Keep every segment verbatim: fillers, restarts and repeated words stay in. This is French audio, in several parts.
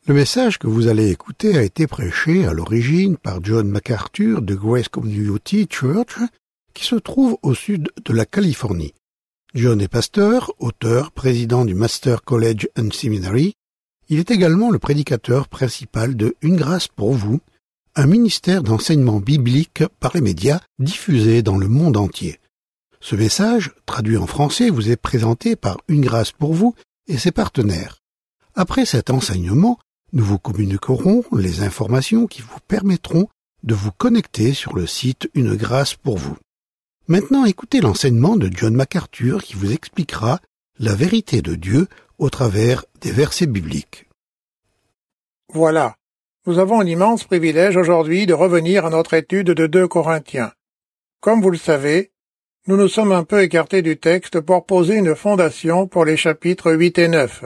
Le message que vous allez écouter a été prêché à l'origine par John MacArthur de Grace Community Church, qui se trouve au sud de la Californie. John est pasteur, auteur, président du Master College and Seminary. Il est également le prédicateur principal de Une grâce pour vous, un ministère d'enseignement biblique par les médias diffusé dans le monde entier. Ce message, traduit en français, vous est présenté par Une grâce pour vous et ses partenaires. Après cet enseignement, nous vous communiquerons les informations qui vous permettront de vous connecter sur le site Une grâce pour vous. Maintenant, écoutez l'enseignement de John MacArthur qui vous expliquera la vérité de Dieu au travers des versets bibliques. Voilà. Nous avons l'immense privilège aujourd'hui de revenir à notre étude de deux Corinthiens. Comme vous le savez, nous nous sommes un peu écartés du texte pour poser une fondation pour les chapitres huit et neuf.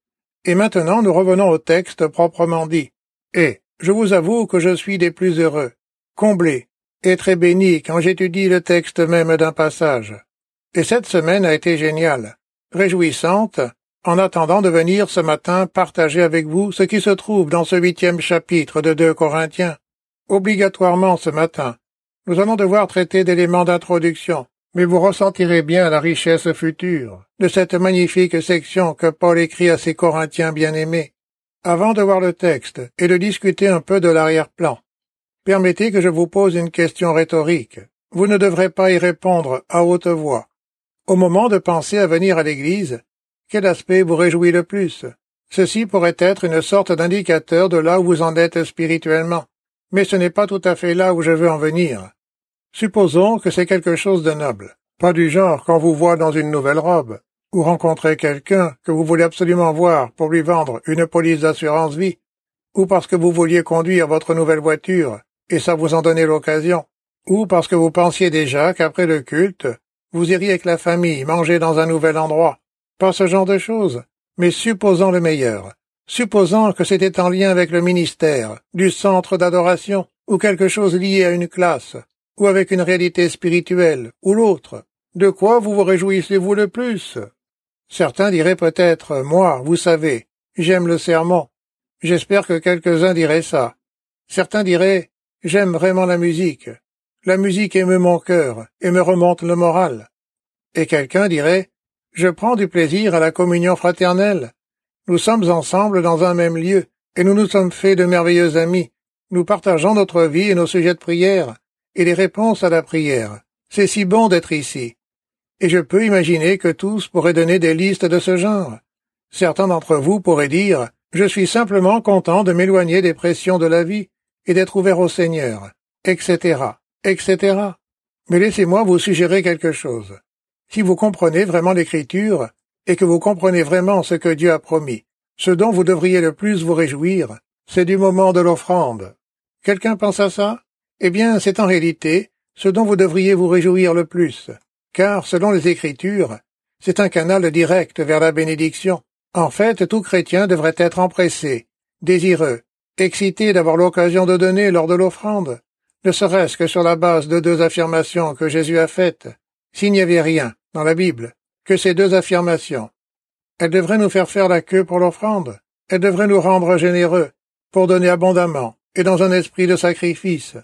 Et maintenant nous revenons au texte proprement dit. Et, je vous avoue que je suis des plus heureux, comblé, et très béni quand j'étudie le texte même d'un passage. Et cette semaine a été géniale, réjouissante, en attendant de venir ce matin partager avec vous ce qui se trouve dans ce huitième chapitre de deux Corinthiens. Obligatoirement ce matin, nous allons devoir traiter d'éléments d'introduction, mais vous ressentirez bien la richesse future de cette magnifique section que Paul écrit à ses Corinthiens bien-aimés. Avant de voir le texte et de discuter un peu de l'arrière-plan, permettez que je vous pose une question rhétorique. Vous ne devrez pas y répondre à haute voix. Au moment de penser à venir à l'église, quel aspect vous réjouit le plus? Ceci pourrait être une sorte d'indicateur de là où vous en êtes spirituellement. Mais ce n'est pas tout à fait là où je veux en venir. Supposons que c'est quelque chose de noble. Pas du genre qu'on vous voit dans une nouvelle robe, ou rencontrer quelqu'un que vous voulez absolument voir pour lui vendre une police d'assurance vie, ou parce que vous vouliez conduire votre nouvelle voiture, et ça vous en donnait l'occasion, ou parce que vous pensiez déjà qu'après le culte, vous iriez avec la famille manger dans un nouvel endroit. Pas ce genre de choses, mais supposons le meilleur. Supposons que c'était en lien avec le ministère, du centre d'adoration, ou quelque chose lié à une classe, ou avec une réalité spirituelle, ou l'autre. De quoi vous vous réjouissez-vous le plus? Certains diraient peut-être, moi, vous savez, j'aime le sermon. J'espère que quelques-uns diraient ça. Certains diraient, j'aime vraiment la musique. La musique émeut mon cœur et me remonte le moral. Et quelqu'un dirait, je prends du plaisir à la communion fraternelle. Nous sommes ensemble dans un même lieu, et nous nous sommes faits de merveilleux amis. Nous partageons notre vie et nos sujets de prière, et les réponses à la prière. C'est si bon d'être ici. Et je peux imaginer que tous pourraient donner des listes de ce genre. Certains d'entre vous pourraient dire, je suis simplement content de m'éloigner des pressions de la vie, et d'être ouvert au Seigneur, et cetera, et cetera. Mais laissez-moi vous suggérer quelque chose. Si vous comprenez vraiment l'Écriture, et que vous comprenez vraiment ce que Dieu a promis, ce dont vous devriez le plus vous réjouir, c'est du moment de l'offrande. Quelqu'un pense à ça? Eh bien, c'est en réalité ce dont vous devriez vous réjouir le plus, car, selon les Écritures, c'est un canal direct vers la bénédiction. En fait, tout chrétien devrait être empressé, désireux, excité d'avoir l'occasion de donner lors de l'offrande, ne serait-ce que sur la base de deux affirmations que Jésus a faites. S'il n'y avait rien, dans la Bible, que ces deux affirmations, elles devraient nous faire faire la queue pour l'offrande, elles devraient nous rendre généreux, pour donner abondamment, et dans un esprit de sacrifice.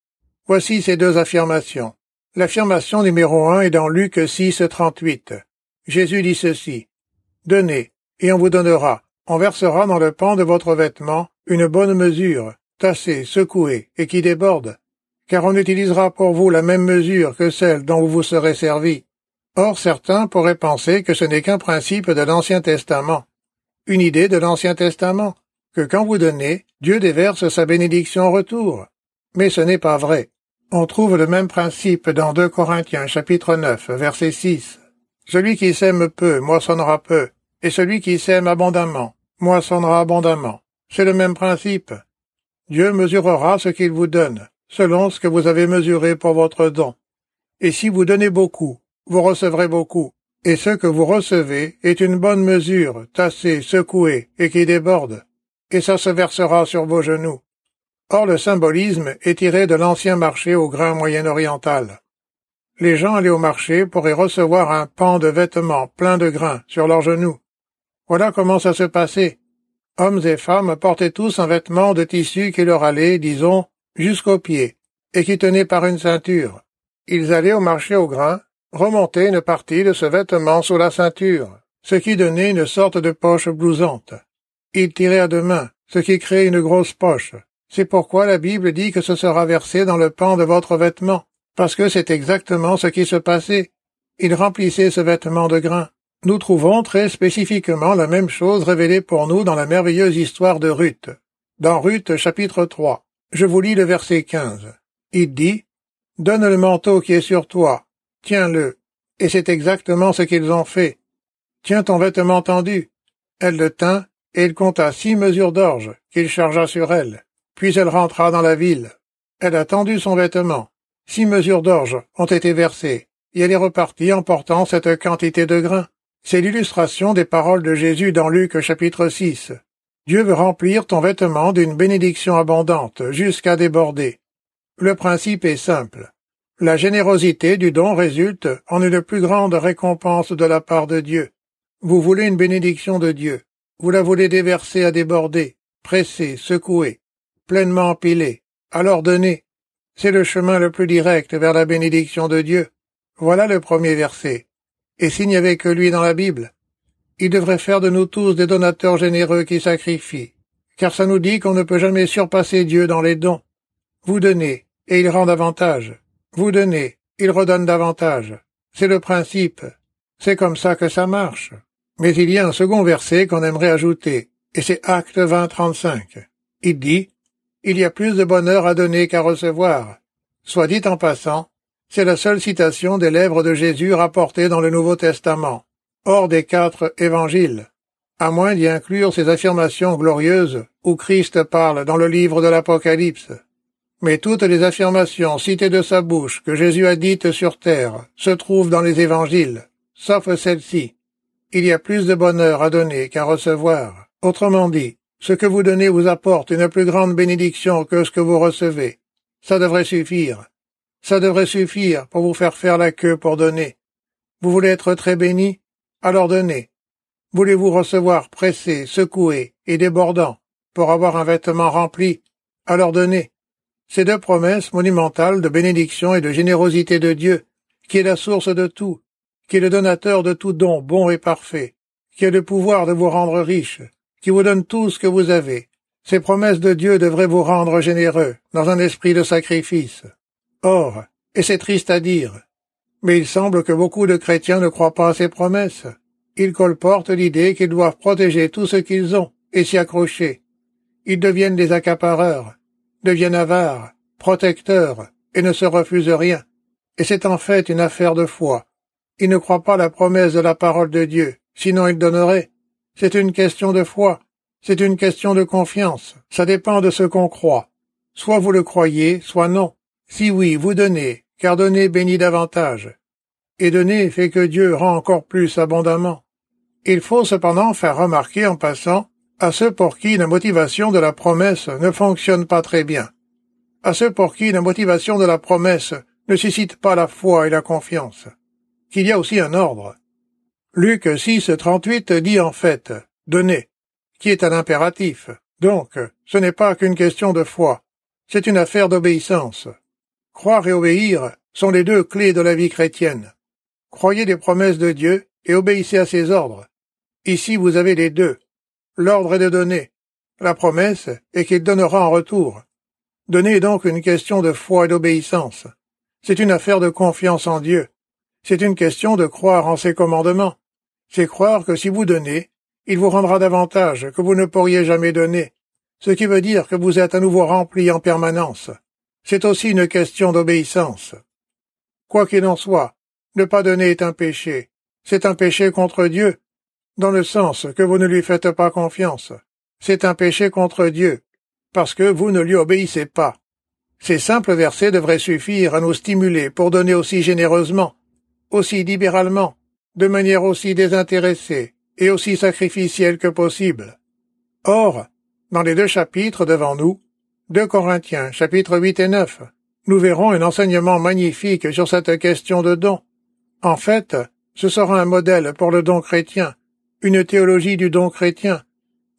Voici ces deux affirmations. L'affirmation numéro un est dans Luc six, trente-huit. Jésus dit ceci. Donnez, et on vous donnera. On versera dans le pan de votre vêtement une bonne mesure, tassée, secouée, et qui déborde. Car on utilisera pour vous la même mesure que celle dont vous vous serez servi. Or certains pourraient penser que ce n'est qu'un principe de l'Ancien Testament. Une idée de l'Ancien Testament, que quand vous donnez, Dieu déverse sa bénédiction en retour. Mais ce n'est pas vrai. On trouve le même principe dans deux Corinthiens chapitre neuf, verset six. Celui qui sème peu moissonnera peu, et celui qui sème abondamment moissonnera abondamment. C'est le même principe. Dieu mesurera ce qu'il vous donne, selon ce que vous avez mesuré pour votre don. Et si vous donnez beaucoup, vous recevrez beaucoup. Et ce que vous recevez est une bonne mesure, tassée, secouée, et qui déborde. Et ça se versera sur vos genoux. Or le symbolisme est tiré de l'ancien marché au grain moyen-oriental. Les gens allaient au marché pour y recevoir un pan de vêtements plein de grains sur leurs genoux. Voilà comment ça se passait. Hommes et femmes portaient tous un vêtement de tissu qui leur allait, disons, jusqu'aux pieds, et qui tenait par une ceinture. Ils allaient au marché au grain, remonter une partie de ce vêtement sous la ceinture, ce qui donnait une sorte de poche blousante. Ils tiraient à deux mains, ce qui créait une grosse poche. C'est pourquoi la Bible dit que ce sera versé dans le pan de votre vêtement, parce que c'est exactement ce qui se passait. Ils remplissaient ce vêtement de grain. Nous trouvons très spécifiquement la même chose révélée pour nous dans la merveilleuse histoire de Ruth. Dans Ruth chapitre trois, je vous lis le verset quinze. Il dit « Donne le manteau qui est sur toi, tiens-le. » Et c'est exactement ce qu'ils ont fait. « Tiens ton vêtement tendu. » Elle le tint, et il compta six mesures d'orge qu'il chargea sur elle. Puis elle rentra dans la ville. Elle a tendu son vêtement. Six mesures d'orge ont été versées, et elle est repartie en portant cette quantité de grains. C'est l'illustration des paroles de Jésus dans Luc chapitre six. Dieu veut remplir ton vêtement d'une bénédiction abondante, jusqu'à déborder. Le principe est simple. La générosité du don résulte en une plus grande récompense de la part de Dieu. Vous voulez une bénédiction de Dieu. Vous la voulez déverser à déborder, presser, secouer, pleinement empilée. Alors donnez. C'est le chemin le plus direct vers la bénédiction de Dieu. Voilà le premier verset. Et s'il n'y avait que lui dans la Bible, il devrait faire de nous tous des donateurs généreux qui sacrifient, car ça nous dit qu'on ne peut jamais surpasser Dieu dans les dons. Vous donnez, et il rend davantage. Vous donnez, il redonne davantage. C'est le principe. C'est comme ça que ça marche. Mais il y a un second verset qu'on aimerait ajouter, et c'est Actes vingt, trente-cinq. Il dit « Il y a plus de bonheur à donner qu'à recevoir. » Soit dit en passant, c'est la seule citation des lèvres de Jésus rapportée dans le Nouveau Testament, hors des quatre évangiles, à moins d'y inclure ces affirmations glorieuses où Christ parle dans le livre de l'Apocalypse. Mais toutes les affirmations citées de sa bouche que Jésus a dites sur terre se trouvent dans les évangiles, sauf celle-ci. Il y a plus de bonheur à donner qu'à recevoir. Autrement dit, ce que vous donnez vous apporte une plus grande bénédiction que ce que vous recevez. Ça devrait suffire. Ça devrait suffire pour vous faire faire la queue pour donner. Vous voulez être très béni? Alors donnez. Voulez-vous recevoir pressé, secoué et débordant pour avoir un vêtement rempli? Alors donnez. Ces deux promesses monumentales de bénédiction et de générosité de Dieu, qui est la source de tout, qui est le donateur de tout don bon et parfait, qui a le pouvoir de vous rendre riche, qui vous donne tout ce que vous avez. Ces promesses de Dieu devraient vous rendre généreux, dans un esprit de sacrifice. Or, et c'est triste à dire, mais il semble que beaucoup de chrétiens ne croient pas à ces promesses. Ils colportent l'idée qu'ils doivent protéger tout ce qu'ils ont et s'y accrocher. Ils deviennent des accapareurs, deviennent avares, protecteurs, et ne se refusent rien. Et c'est en fait une affaire de foi. Ils ne croient pas la promesse de la parole de Dieu, sinon ils donneraient. C'est une question de foi, c'est une question de confiance. Ça dépend de ce qu'on croit. Soit vous le croyez, soit non. Si oui, vous donnez, car donner bénit davantage. Et donner fait que Dieu rend encore plus abondamment. Il faut cependant faire remarquer en passant à ceux pour qui la motivation de la promesse ne fonctionne pas très bien, à ceux pour qui la motivation de la promesse ne suscite pas la foi et la confiance, qu'il y a aussi un ordre. Luc six, trente-huit dit en fait « Donnez », qui est un impératif. Donc, ce n'est pas qu'une question de foi, c'est une affaire d'obéissance. Croire et obéir sont les deux clés de la vie chrétienne. Croyez les promesses de Dieu et obéissez à ses ordres. Ici, vous avez les deux. L'ordre est de donner. La promesse est qu'il donnera en retour. Donner est donc une question de foi et d'obéissance. C'est une affaire de confiance en Dieu. C'est une question de croire en ses commandements. C'est croire que si vous donnez, il vous rendra davantage que vous ne pourriez jamais donner, ce qui veut dire que vous êtes à nouveau rempli en permanence. C'est aussi une question d'obéissance. Quoi qu'il en soit, ne pas donner est un péché. C'est un péché contre Dieu, dans le sens que vous ne lui faites pas confiance. C'est un péché contre Dieu, parce que vous ne lui obéissez pas. Ces simples versets devraient suffire à nous stimuler pour donner aussi généreusement, aussi libéralement, de manière aussi désintéressée et aussi sacrificielle que possible. Or, dans les deux chapitres devant nous, deux Corinthiens, chapitres huit et neuf, nous verrons un enseignement magnifique sur cette question de don. En fait, ce sera un modèle pour le don chrétien, une théologie du don chrétien.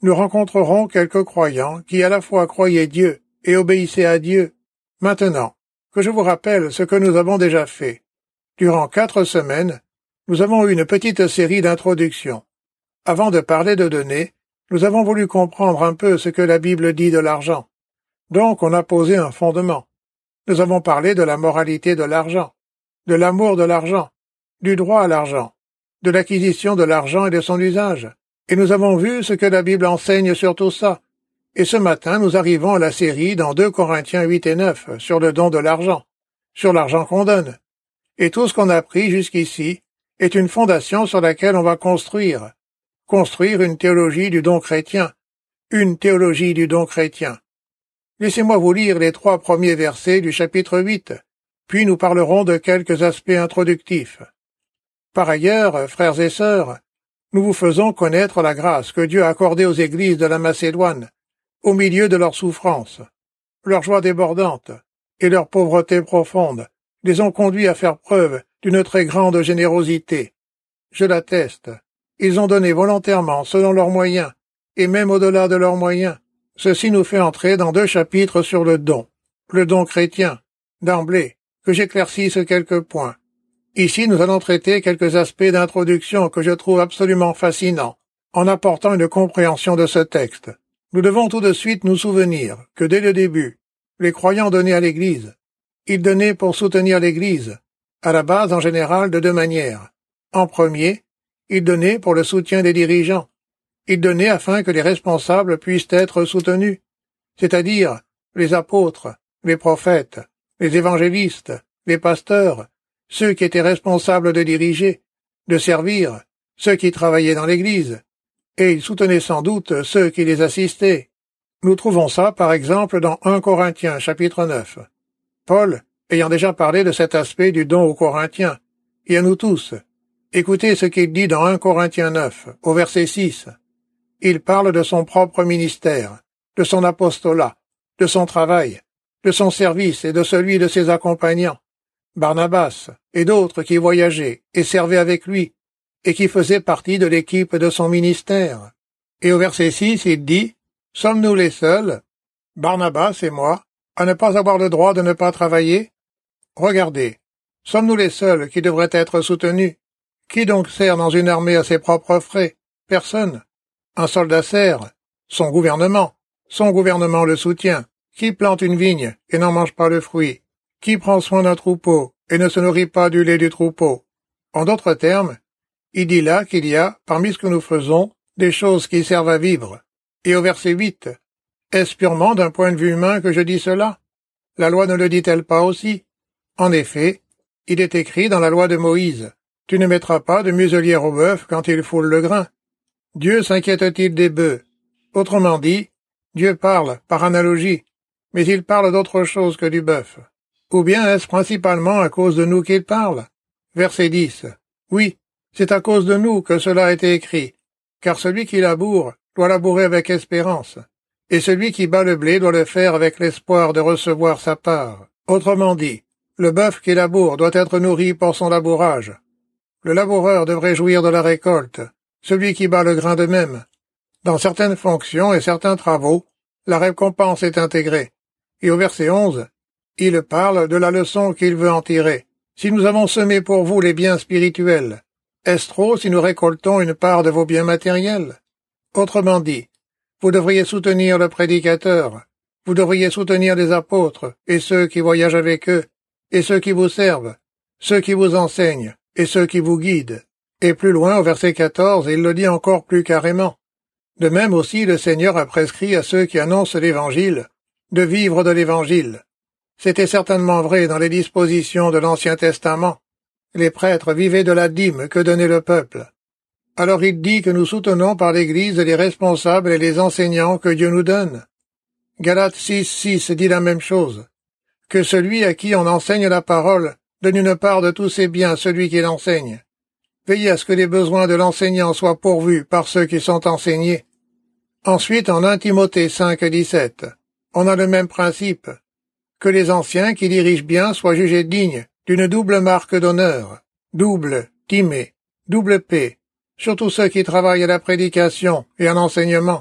nous rencontrerons quelques croyants qui à la fois croyaient Dieu et obéissaient à Dieu. Maintenant, que je vous rappelle ce que nous avons déjà fait. Durant quatre semaines, nous avons eu une petite série d'introductions. Avant de parler de données, nous avons voulu comprendre un peu ce que la Bible dit de l'argent. Donc on a posé un fondement. Nous avons parlé de la moralité de l'argent, de l'amour de l'argent, du droit à l'argent, de l'acquisition de l'argent et de son usage. Et nous avons vu ce que la Bible enseigne sur tout ça. Et ce matin, nous arrivons à la série dans deux Corinthiens huit et neuf sur le don de l'argent, sur l'argent qu'on donne. Et tout ce qu'on a appris jusqu'ici est une fondation sur laquelle on va construire. Construire une théologie du don chrétien. Une théologie du don chrétien. Laissez-moi vous lire les trois premiers versets du chapitre huit, puis nous parlerons de quelques aspects introductifs. Par ailleurs, frères et sœurs, nous vous faisons connaître la grâce que Dieu a accordée aux églises de la Macédoine, au milieu de leurs souffrances. Leur joie débordante et leur pauvreté profonde les ont conduits à faire preuve d'une très grande générosité. Je l'atteste. Ils ont donné volontairement selon leurs moyens, et même au-delà de leurs moyens. Ceci nous fait entrer dans deux chapitres sur le don, le don chrétien, d'emblée, que j'éclaircisse quelques points. Ici, nous allons traiter quelques aspects d'introduction que je trouve absolument fascinants, en apportant une compréhension de ce texte. Nous devons tout de suite nous souvenir que dès le début, les croyants donnaient à l'Église. Ils donnaient pour soutenir l'Église, à la base en général de deux manières. En premier, ils donnaient pour le soutien des dirigeants. Ils donnaient afin que les responsables puissent être soutenus, c'est-à-dire les apôtres, les prophètes, les évangélistes, les pasteurs, ceux qui étaient responsables de diriger, de servir, ceux qui travaillaient dans l'Église, et ils soutenaient sans doute ceux qui les assistaient. Nous trouvons ça, par exemple, dans un Corinthiens, chapitre neuf. Paul, ayant déjà parlé de cet aspect du don aux Corinthiens, et à nous tous, écoutez ce qu'il dit dans un Corinthiens neuf, au verset six. Il parle de son propre ministère, de son apostolat, de son travail, de son service et de celui de ses accompagnants, Barnabas et d'autres qui voyageaient et servaient avec lui, et qui faisaient partie de l'équipe de son ministère. Et au verset six, il dit, « Sommes-nous les seuls, Barnabas et moi, à ne pas avoir le droit de ne pas travailler? Regardez, sommes-nous les seuls qui devraient être soutenus? Qui donc sert dans une armée à ses propres frais? Personne. Un soldat sert, son gouvernement, son gouvernement le soutient. Qui plante une vigne et n'en mange pas le fruit? Qui prend soin d'un troupeau et ne se nourrit pas du lait du troupeau? En d'autres termes, il dit là qu'il y a, parmi ce que nous faisons, des choses qui servent à vivre. Et au verset huit, est-ce purement d'un point de vue humain que je dis cela? La loi ne le dit-elle pas aussi? En effet, il est écrit dans la loi de Moïse, tu ne mettras pas de muselière au bœuf quand il foule le grain. Dieu s'inquiète-t-il des bœufs? Autrement dit, Dieu parle par analogie, mais il parle d'autre chose que du bœuf. Ou bien est-ce principalement à cause de nous qu'il parle? Verset dix. Oui, c'est à cause de nous que cela a été écrit, car celui qui laboure doit labourer avec espérance, et celui qui bat le blé doit le faire avec l'espoir de recevoir sa part. Autrement dit, le bœuf qui laboure doit être nourri pour son labourage. Le laboureur devrait jouir de la récolte, celui qui bat le grain de même. Dans certaines fonctions et certains travaux, la récompense est intégrée. Et au verset onze, il parle de la leçon qu'il veut en tirer. Si nous avons semé pour vous les biens spirituels, est-ce trop si nous récoltons une part de vos biens matériels? Autrement dit, vous devriez soutenir le prédicateur, vous devriez soutenir les apôtres et ceux qui voyagent avec eux, et ceux qui vous servent, ceux qui vous enseignent et ceux qui vous guident. Et plus loin, au verset quatorze, il le dit encore plus carrément. De même aussi, le Seigneur a prescrit à ceux qui annoncent l'Évangile de vivre de l'Évangile. C'était certainement vrai dans les dispositions de l'Ancien Testament. Les prêtres vivaient de la dîme que donnait le peuple. Alors il dit que nous soutenons par l'Église les responsables et les enseignants que Dieu nous donne. Galates six, six dit la même chose. Que celui à qui on enseigne la parole donne une part de tous ses biens à celui qui l'enseigne. Veillez à ce que les besoins de l'enseignant soient pourvus par ceux qui sont enseignés. Ensuite, en un Timothée cinq, dix-sept, on a le même principe. Que les anciens qui dirigent bien soient jugés dignes d'une double marque d'honneur, double, timé, double paix, surtout ceux qui travaillent à la prédication et à l'enseignement.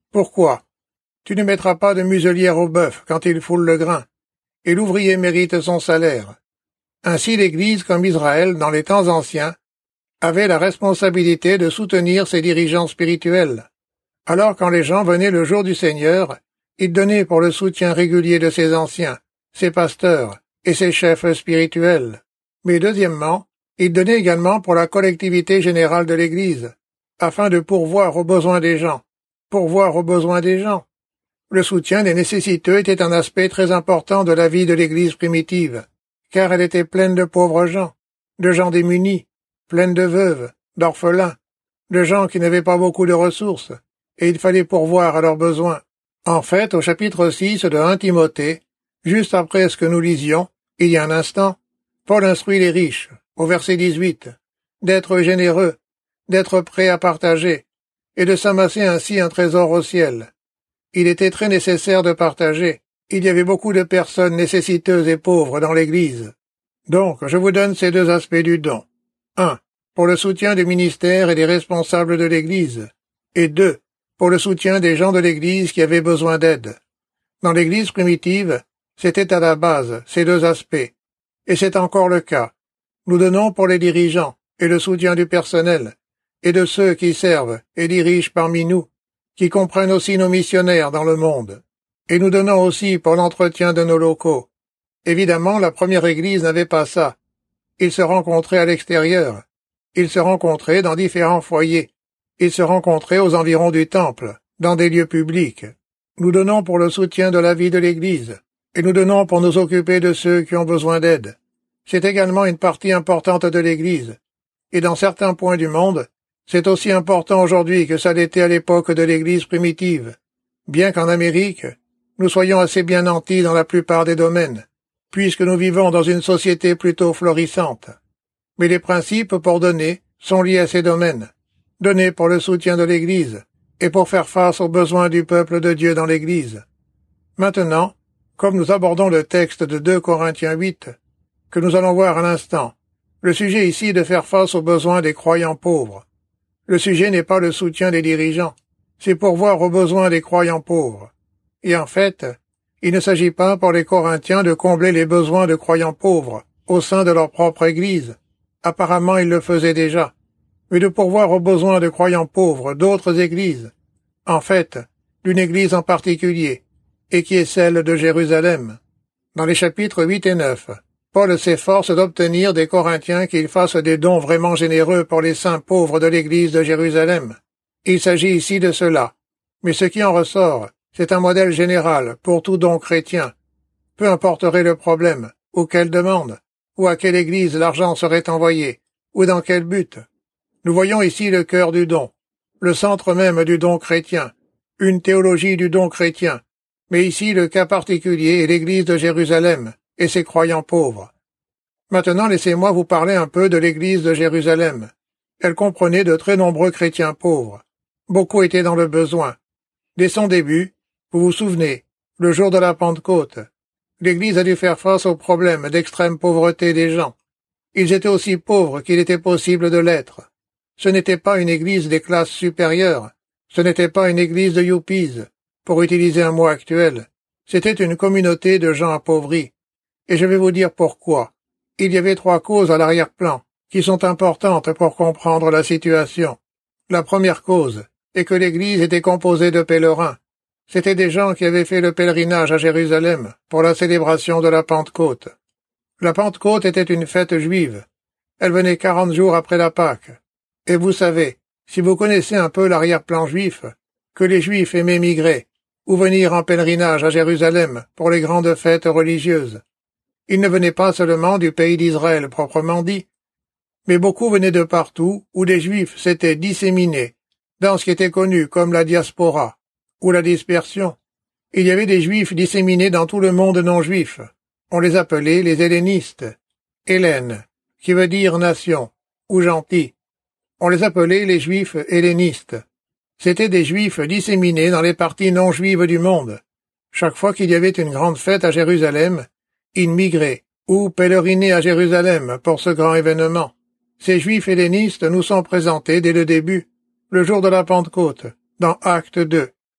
Pourquoi? Tu ne mettras pas de muselière au bœuf quand il foule le grain, et l'ouvrier mérite son salaire. Ainsi l'Église, comme Israël, dans les temps anciens, avait la responsabilité de soutenir ses dirigeants spirituels. Alors quand les gens venaient le jour du Seigneur, ils donnaient pour le soutien régulier de ses anciens, ses pasteurs et ses chefs spirituels. Mais deuxièmement, ils donnaient également pour la collectivité générale de l'Église, afin de pourvoir aux besoins des gens. Pourvoir aux besoins des gens. Le soutien des nécessiteux était un aspect très important de la vie de l'Église primitive, car elle était pleine de pauvres gens, de gens démunis, pleine de veuves, d'orphelins, de gens qui n'avaient pas beaucoup de ressources, et il fallait pourvoir à leurs besoins. En fait, au chapitre six de Premier Timothée, juste après ce que nous lisions, il y a un instant, Paul instruit les riches, au verset dix-huit, d'être généreux, d'être prêts à partager, et de s'amasser ainsi un trésor au ciel. Il était très nécessaire de partager. Il y avait beaucoup de personnes nécessiteuses et pauvres dans l'Église. Donc, je vous donne ces deux aspects du don. Un, pour le soutien du ministère et des responsables de l'Église. Et deux, pour le soutien des gens de l'Église qui avaient besoin d'aide. Dans l'Église primitive, c'était à la base, ces deux aspects. Et c'est encore le cas. Nous donnons pour les dirigeants et le soutien du personnel, et de ceux qui servent et dirigent parmi nous, qui comprennent aussi nos missionnaires dans le monde. Et nous donnons aussi pour l'entretien de nos locaux. Évidemment, la première Église n'avait pas ça. Ils se rencontraient à l'extérieur. Ils se rencontraient dans différents foyers. Ils se rencontraient aux environs du temple, dans des lieux publics. Nous donnons pour le soutien de la vie de l'Église, et nous donnons pour nous occuper de ceux qui ont besoin d'aide. C'est également une partie importante de l'Église. Et dans certains points du monde, c'est aussi important aujourd'hui que ça l'était à l'époque de l'Église primitive, bien qu'en Amérique, nous soyons assez bien nantis dans la plupart des domaines, puisque nous vivons dans une société plutôt florissante. Mais les principes pour donner sont liés à ces domaines. Donner pour le soutien de l'Église, et pour faire face aux besoins du peuple de Dieu dans l'Église. Maintenant, comme nous abordons le texte de deux Corinthiens huit, que nous allons voir à l'instant, le sujet ici est de faire face aux besoins des croyants pauvres. Le sujet n'est pas le soutien des dirigeants, c'est pourvoir aux besoins des croyants pauvres. Et en fait, il ne s'agit pas pour les Corinthiens de combler les besoins de croyants pauvres au sein de leur propre Église. Apparemment, ils le faisaient déjà. Mais de pourvoir aux besoins de croyants pauvres d'autres églises. En fait, d'une église en particulier, et qui est celle de Jérusalem. Dans les chapitres huit et neuf, Paul s'efforce d'obtenir des Corinthiens qu'ils fassent des dons vraiment généreux pour les saints pauvres de l'église de Jérusalem. Il s'agit ici de cela. Mais ce qui en ressort, c'est un modèle général pour tout don chrétien. Peu importerait le problème, ou quelle demande, ou à quelle église l'argent serait envoyé, ou dans quel but. Nous voyons ici le cœur du don, le centre même du don chrétien, une théologie du don chrétien. Mais ici, le cas particulier est l'église de Jérusalem et ses croyants pauvres. Maintenant, laissez-moi vous parler un peu de l'église de Jérusalem. Elle comprenait de très nombreux chrétiens pauvres. Beaucoup étaient dans le besoin. Dès son début, vous vous souvenez, le jour de la Pentecôte, l'église a dû faire face au problème d'extrême pauvreté des gens. Ils étaient aussi pauvres qu'il était possible de l'être. Ce n'était pas une église des classes supérieures. Ce n'était pas une église de yuppies, pour utiliser un mot actuel. C'était une communauté de gens appauvris. Et je vais vous dire pourquoi. Il y avait trois causes à l'arrière-plan, qui sont importantes pour comprendre la situation. La première cause est que l'église était composée de pèlerins. C'étaient des gens qui avaient fait le pèlerinage à Jérusalem pour la célébration de la Pentecôte. La Pentecôte était une fête juive. Elle venait quarante jours après la Pâque. Et vous savez, si vous connaissez un peu l'arrière-plan juif, que les Juifs aimaient migrer, ou venir en pèlerinage à Jérusalem pour les grandes fêtes religieuses. Ils ne venaient pas seulement du pays d'Israël proprement dit, mais beaucoup venaient de partout où des Juifs s'étaient disséminés, dans ce qui était connu comme la diaspora, ou la dispersion. Il y avait des Juifs disséminés dans tout le monde non-juif. On les appelait les hellénistes, Hélène, qui veut dire nation, ou gentil. On les appelait les Juifs hellénistes. C'étaient des Juifs disséminés dans les parties non-juives du monde. Chaque fois qu'il y avait une grande fête à Jérusalem, ils migraient, ou pèlerinaient à Jérusalem pour ce grand événement. Ces Juifs hellénistes nous sont présentés dès le début, le jour de la Pentecôte, dans Acte deux.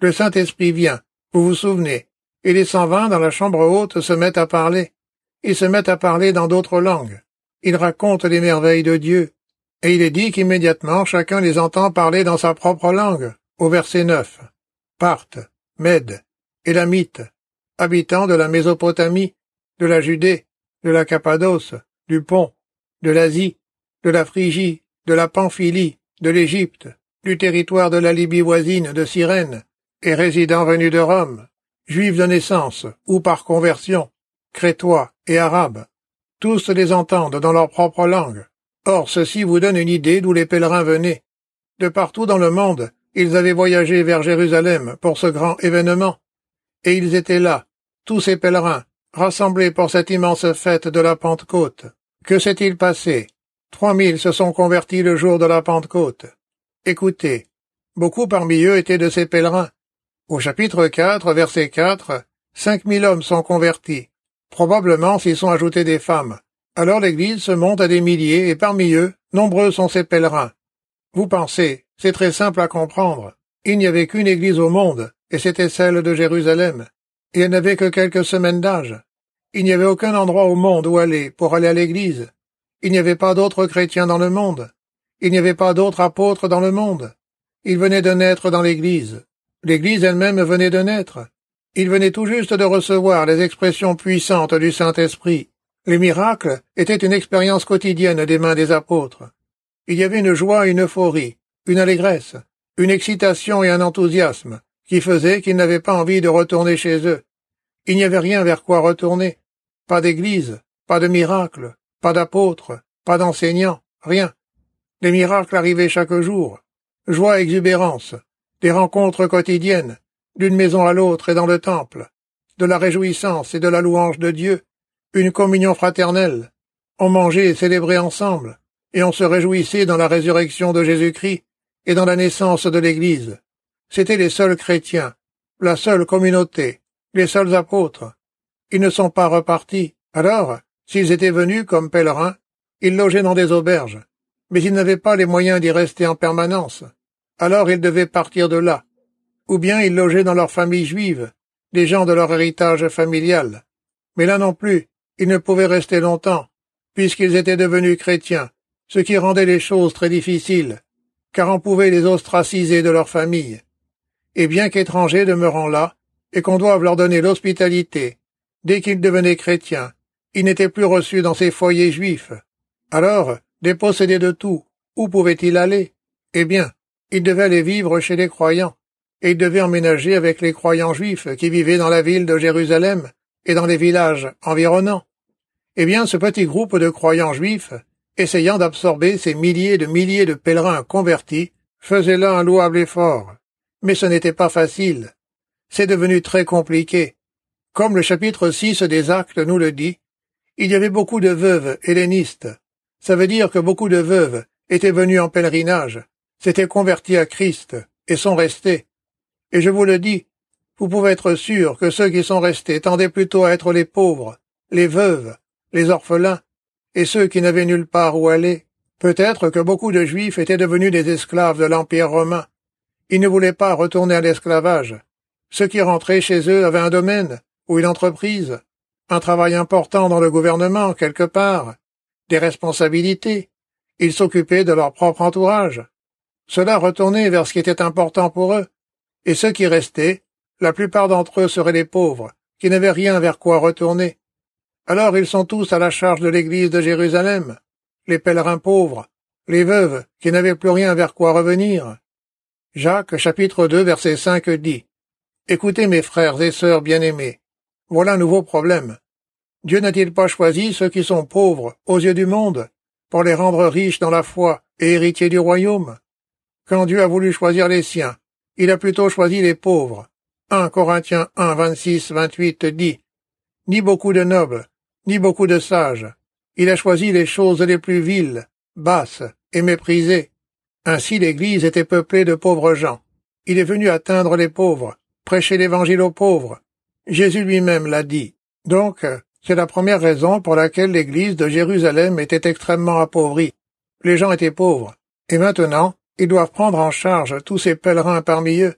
Le Saint-Esprit vient, vous vous souvenez, et les cent vingt dans la chambre haute se mettent à parler. Ils se mettent à parler dans d'autres langues. Ils racontent les merveilles de Dieu. Et il est dit qu'immédiatement chacun les entend parler dans sa propre langue, au verset neuf. Parthes, Mèdes, Élamites, habitants de la Mésopotamie, de la Judée, de la Cappadoce, du Pont, de l'Asie, de la Phrygie, de la Pamphylie, de l'Égypte, du territoire de la Libye voisine de Cyrène, et résidents venus de Rome, juifs de naissance ou par conversion, crétois et arabes, tous les entendent dans leur propre langue. Or ceci vous donne une idée d'où les pèlerins venaient. De partout dans le monde, ils avaient voyagé vers Jérusalem pour ce grand événement, et ils étaient là, tous ces pèlerins, rassemblés pour cette immense fête de la Pentecôte. Que s'est-il passé? Trois mille se sont convertis le jour de la Pentecôte. Écoutez, beaucoup parmi eux étaient de ces pèlerins. Au chapitre quatre, verset quatre, cinq mille hommes sont convertis. Probablement s'y sont ajoutés des femmes. Alors l'Église se monte à des milliers, et parmi eux, nombreux sont ces pèlerins. Vous pensez, c'est très simple à comprendre. Il n'y avait qu'une Église au monde, et c'était celle de Jérusalem. Et elle n'avait que quelques semaines d'âge. Il n'y avait aucun endroit au monde où aller pour aller à l'Église. Il n'y avait pas d'autres chrétiens dans le monde. Il n'y avait pas d'autres apôtres dans le monde. Ils venaient de naître dans l'Église. L'Église elle-même venait de naître. Ils venaient tout juste de recevoir les expressions puissantes du Saint-Esprit. Les miracles étaient une expérience quotidienne des mains des apôtres. Il y avait une joie et une euphorie, une allégresse, une excitation et un enthousiasme qui faisaient qu'ils n'avaient pas envie de retourner chez eux. Il n'y avait rien vers quoi retourner. Pas d'église, pas de miracles, pas d'apôtres, pas d'enseignants, rien. Les miracles arrivaient chaque jour. Joie et exubérance, des rencontres quotidiennes, d'une maison à l'autre et dans le temple, de la réjouissance et de la louange de Dieu, une communion fraternelle. On mangeait et célébrait ensemble, et on se réjouissait dans la résurrection de Jésus-Christ et dans la naissance de l'Église. C'étaient les seuls chrétiens, la seule communauté, les seuls apôtres. Ils ne sont pas repartis. Alors, s'ils étaient venus comme pèlerins, ils logeaient dans des auberges, mais ils n'avaient pas les moyens d'y rester en permanence. Alors ils devaient partir de là. Ou bien ils logeaient dans leur famille juive, des gens de leur héritage familial. Mais là non plus, ils ne pouvaient rester longtemps, puisqu'ils étaient devenus chrétiens, ce qui rendait les choses très difficiles, car on pouvait les ostraciser de leur famille. Et bien qu'étrangers demeurant là, et qu'on doive leur donner l'hospitalité, dès qu'ils devenaient chrétiens, ils n'étaient plus reçus dans ces foyers juifs. Alors, dépossédés de tout, où pouvaient-ils aller? Eh bien, ils devaient aller vivre chez les croyants, et ils devaient emménager avec les croyants juifs qui vivaient dans la ville de Jérusalem et dans les villages environnants. Eh bien, ce petit groupe de croyants juifs, essayant d'absorber ces milliers de milliers de pèlerins convertis, faisait là un louable effort. Mais ce n'était pas facile. C'est devenu très compliqué. Comme le chapitre six des Actes nous le dit, il y avait beaucoup de veuves hellénistes. Ça veut dire que beaucoup de veuves étaient venues en pèlerinage, s'étaient converties à Christ et sont restées. Et je vous le dis, vous pouvez être sûr que ceux qui sont restés tendaient plutôt à être les pauvres, les veuves, les orphelins, et ceux qui n'avaient nulle part où aller. Peut-être que beaucoup de Juifs étaient devenus des esclaves de l'Empire romain. Ils ne voulaient pas retourner à l'esclavage. Ceux qui rentraient chez eux avaient un domaine, ou une entreprise, un travail important dans le gouvernement, quelque part, des responsabilités. Ils s'occupaient de leur propre entourage. Ceux-là retournaient vers ce qui était important pour eux. Et ceux qui restaient, la plupart d'entre eux seraient les pauvres, qui n'avaient rien vers quoi retourner. Alors ils sont tous à la charge de l'église de Jérusalem, les pèlerins pauvres, les veuves qui n'avaient plus rien vers quoi revenir. Jacques, chapitre deux, verset cinq dit « Écoutez mes frères et sœurs bien-aimés, voilà un nouveau problème. Dieu n'a-t-il pas choisi ceux qui sont pauvres aux yeux du monde pour les rendre riches dans la foi et héritiers du royaume? Quand Dieu a voulu choisir les siens, il a plutôt choisi les pauvres. un Corinthiens un, vingt-six, vingt-huit dit « Ni beaucoup de nobles, ni beaucoup de sages. Il a choisi les choses les plus viles, basses et méprisées. Ainsi l'Église était peuplée de pauvres gens. Il est venu atteindre les pauvres, prêcher l'Évangile aux pauvres. Jésus lui-même l'a dit. Donc, c'est la première raison pour laquelle l'Église de Jérusalem était extrêmement appauvrie. Les gens étaient pauvres. Et maintenant, ils doivent prendre en charge tous ces pèlerins parmi eux.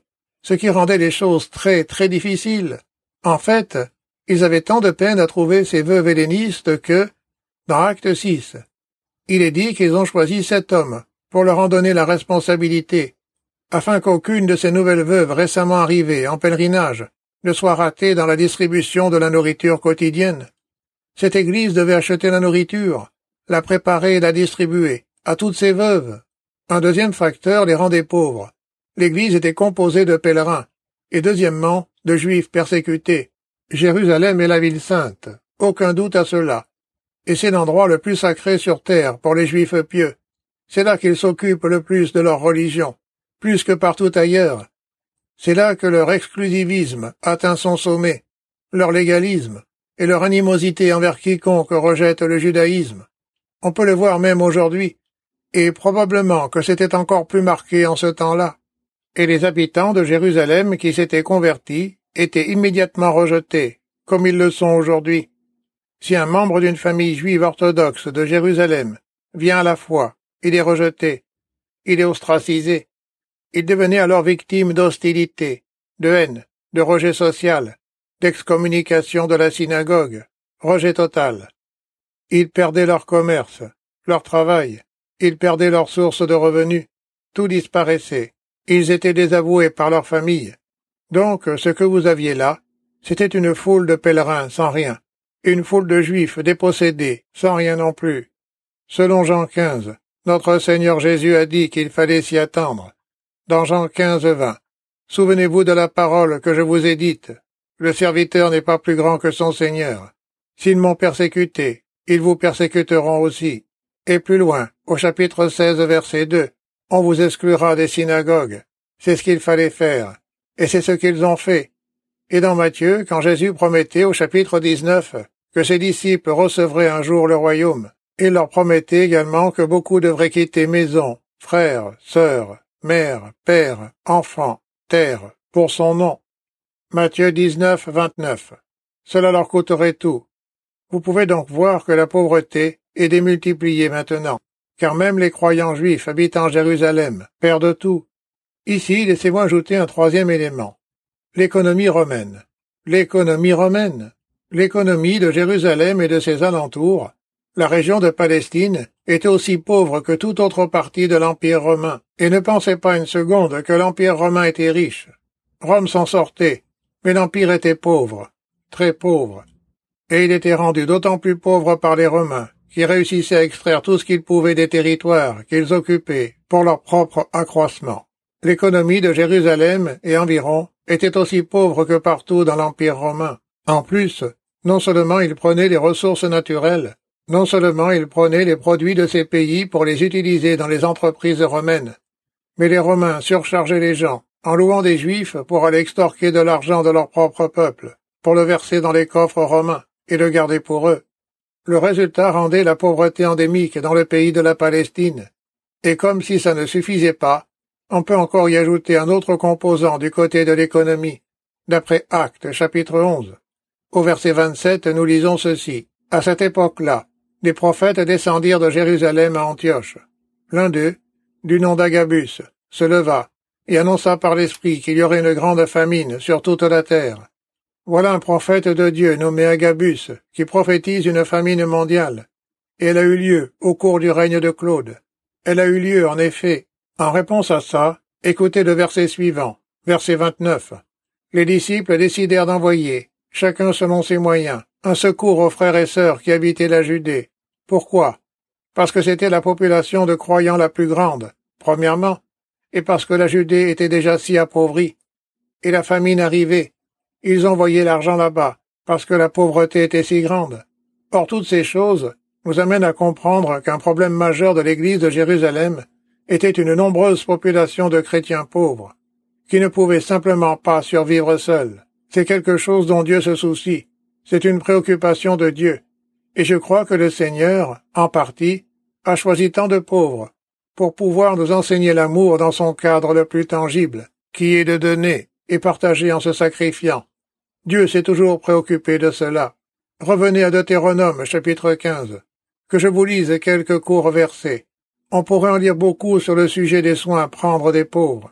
ce qui rendait les choses très très difficiles. En fait, ils avaient tant de peine à trouver ces veuves hellénistes que, dans Acte six, il est dit qu'ils ont choisi sept hommes pour leur en donner la responsabilité, afin qu'aucune de ces nouvelles veuves récemment arrivées en pèlerinage ne soit ratée dans la distribution de la nourriture quotidienne. Cette église devait acheter la nourriture, la préparer et la distribuer à toutes ces veuves. Un deuxième facteur les rendait pauvres. L'église était composée de pèlerins, et deuxièmement, de juifs persécutés. Jérusalem est la ville sainte, aucun doute à cela. Et c'est l'endroit le plus sacré sur terre pour les juifs pieux. C'est là qu'ils s'occupent le plus de leur religion, plus que partout ailleurs. C'est là que leur exclusivisme atteint son sommet, leur légalisme et leur animosité envers quiconque rejette le judaïsme. On peut le voir même aujourd'hui, et probablement que c'était encore plus marqué en ce temps-là. Et les habitants de Jérusalem qui s'étaient convertis étaient immédiatement rejetés, comme ils le sont aujourd'hui. Si un membre d'une famille juive orthodoxe de Jérusalem vient à la foi, il est rejeté, il est ostracisé. Il devenait alors victime d'hostilité, de haine, de rejet social, d'excommunication de la synagogue, rejet total. Ils perdaient leur commerce, leur travail, ils perdaient leurs sources de revenus, tout disparaissait, ils étaient désavoués par leur famille. Donc, ce que vous aviez là, c'était une foule de pèlerins sans rien, une foule de juifs dépossédés, sans rien non plus. Selon Jean quinze, notre Seigneur Jésus a dit qu'il fallait s'y attendre. Dans Jean quinze, vingt, souvenez-vous de la parole que je vous ai dite. Le serviteur n'est pas plus grand que son Seigneur. S'ils m'ont persécuté, ils vous persécuteront aussi. Et plus loin, au chapitre seize, verset deux, on vous exclura des synagogues. C'est ce qu'il fallait faire. Et c'est ce qu'ils ont fait. Et dans Matthieu, quand Jésus promettait au chapitre dix-neuf que ses disciples recevraient un jour le royaume, il leur promettait également que beaucoup devraient quitter maison, frères, sœurs, mère, père, enfants, terre, pour son nom. Matthieu dix-neuf, vingt-neuf. Cela leur coûterait tout. Vous pouvez donc voir que la pauvreté est démultipliée maintenant, car même les croyants juifs habitant Jérusalem perdent tout. Ici, laissez-moi ajouter un troisième élément. L'économie romaine. L'économie romaine. L'économie de Jérusalem et de ses alentours. La région de Palestine était aussi pauvre que toute autre partie de l'Empire romain, et ne pensez pas une seconde que l'Empire romain était riche. Rome s'en sortait, mais l'Empire était pauvre, très pauvre, et il était rendu d'autant plus pauvre par les Romains, qui réussissaient à extraire tout ce qu'ils pouvaient des territoires qu'ils occupaient pour leur propre accroissement. L'économie de Jérusalem et environ était aussi pauvre que partout dans l'Empire romain. En plus, non seulement ils prenaient les ressources naturelles, non seulement ils prenaient les produits de ces pays pour les utiliser dans les entreprises romaines, mais les Romains surchargeaient les gens en louant des Juifs pour aller extorquer de l'argent de leur propre peuple, pour le verser dans les coffres romains et le garder pour eux. Le résultat rendait la pauvreté endémique dans le pays de la Palestine. Et comme si ça ne suffisait pas, on peut encore y ajouter un autre composant du côté de l'économie. D'après Actes, chapitre onze. Au verset vingt-sept, nous lisons ceci. À cette époque-là, des prophètes descendirent de Jérusalem à Antioche. L'un d'eux, du nom d'Agabus, se leva et annonça par l'Esprit qu'il y aurait une grande famine sur toute la terre. Voilà un prophète de Dieu nommé Agabus qui prophétise une famine mondiale. Et elle a eu lieu au cours du règne de Claude. Elle a eu lieu, en effet. En réponse à ça, écoutez le verset suivant, verset vingt-neuf. Les disciples décidèrent d'envoyer, chacun selon ses moyens, un secours aux frères et sœurs qui habitaient la Judée. Pourquoi? Parce que c'était la population de croyants la plus grande, premièrement, et parce que la Judée était déjà si appauvrie. Et la famine arrivait. Ils envoyaient l'argent là-bas, parce que la pauvreté était si grande. Or, toutes ces choses nous amènent à comprendre qu'un problème majeur de l'Église de Jérusalem était une nombreuse population de chrétiens pauvres, qui ne pouvaient simplement pas survivre seuls. C'est quelque chose dont Dieu se soucie. C'est une préoccupation de Dieu. Et je crois que le Seigneur, en partie, a choisi tant de pauvres pour pouvoir nous enseigner l'amour dans son cadre le plus tangible, qui est de donner et partager en se sacrifiant. Dieu s'est toujours préoccupé de cela. Revenez à Deutéronome, chapitre quinze, que je vous lise quelques courts versets. On pourrait en lire beaucoup sur le sujet des soins à prendre des pauvres.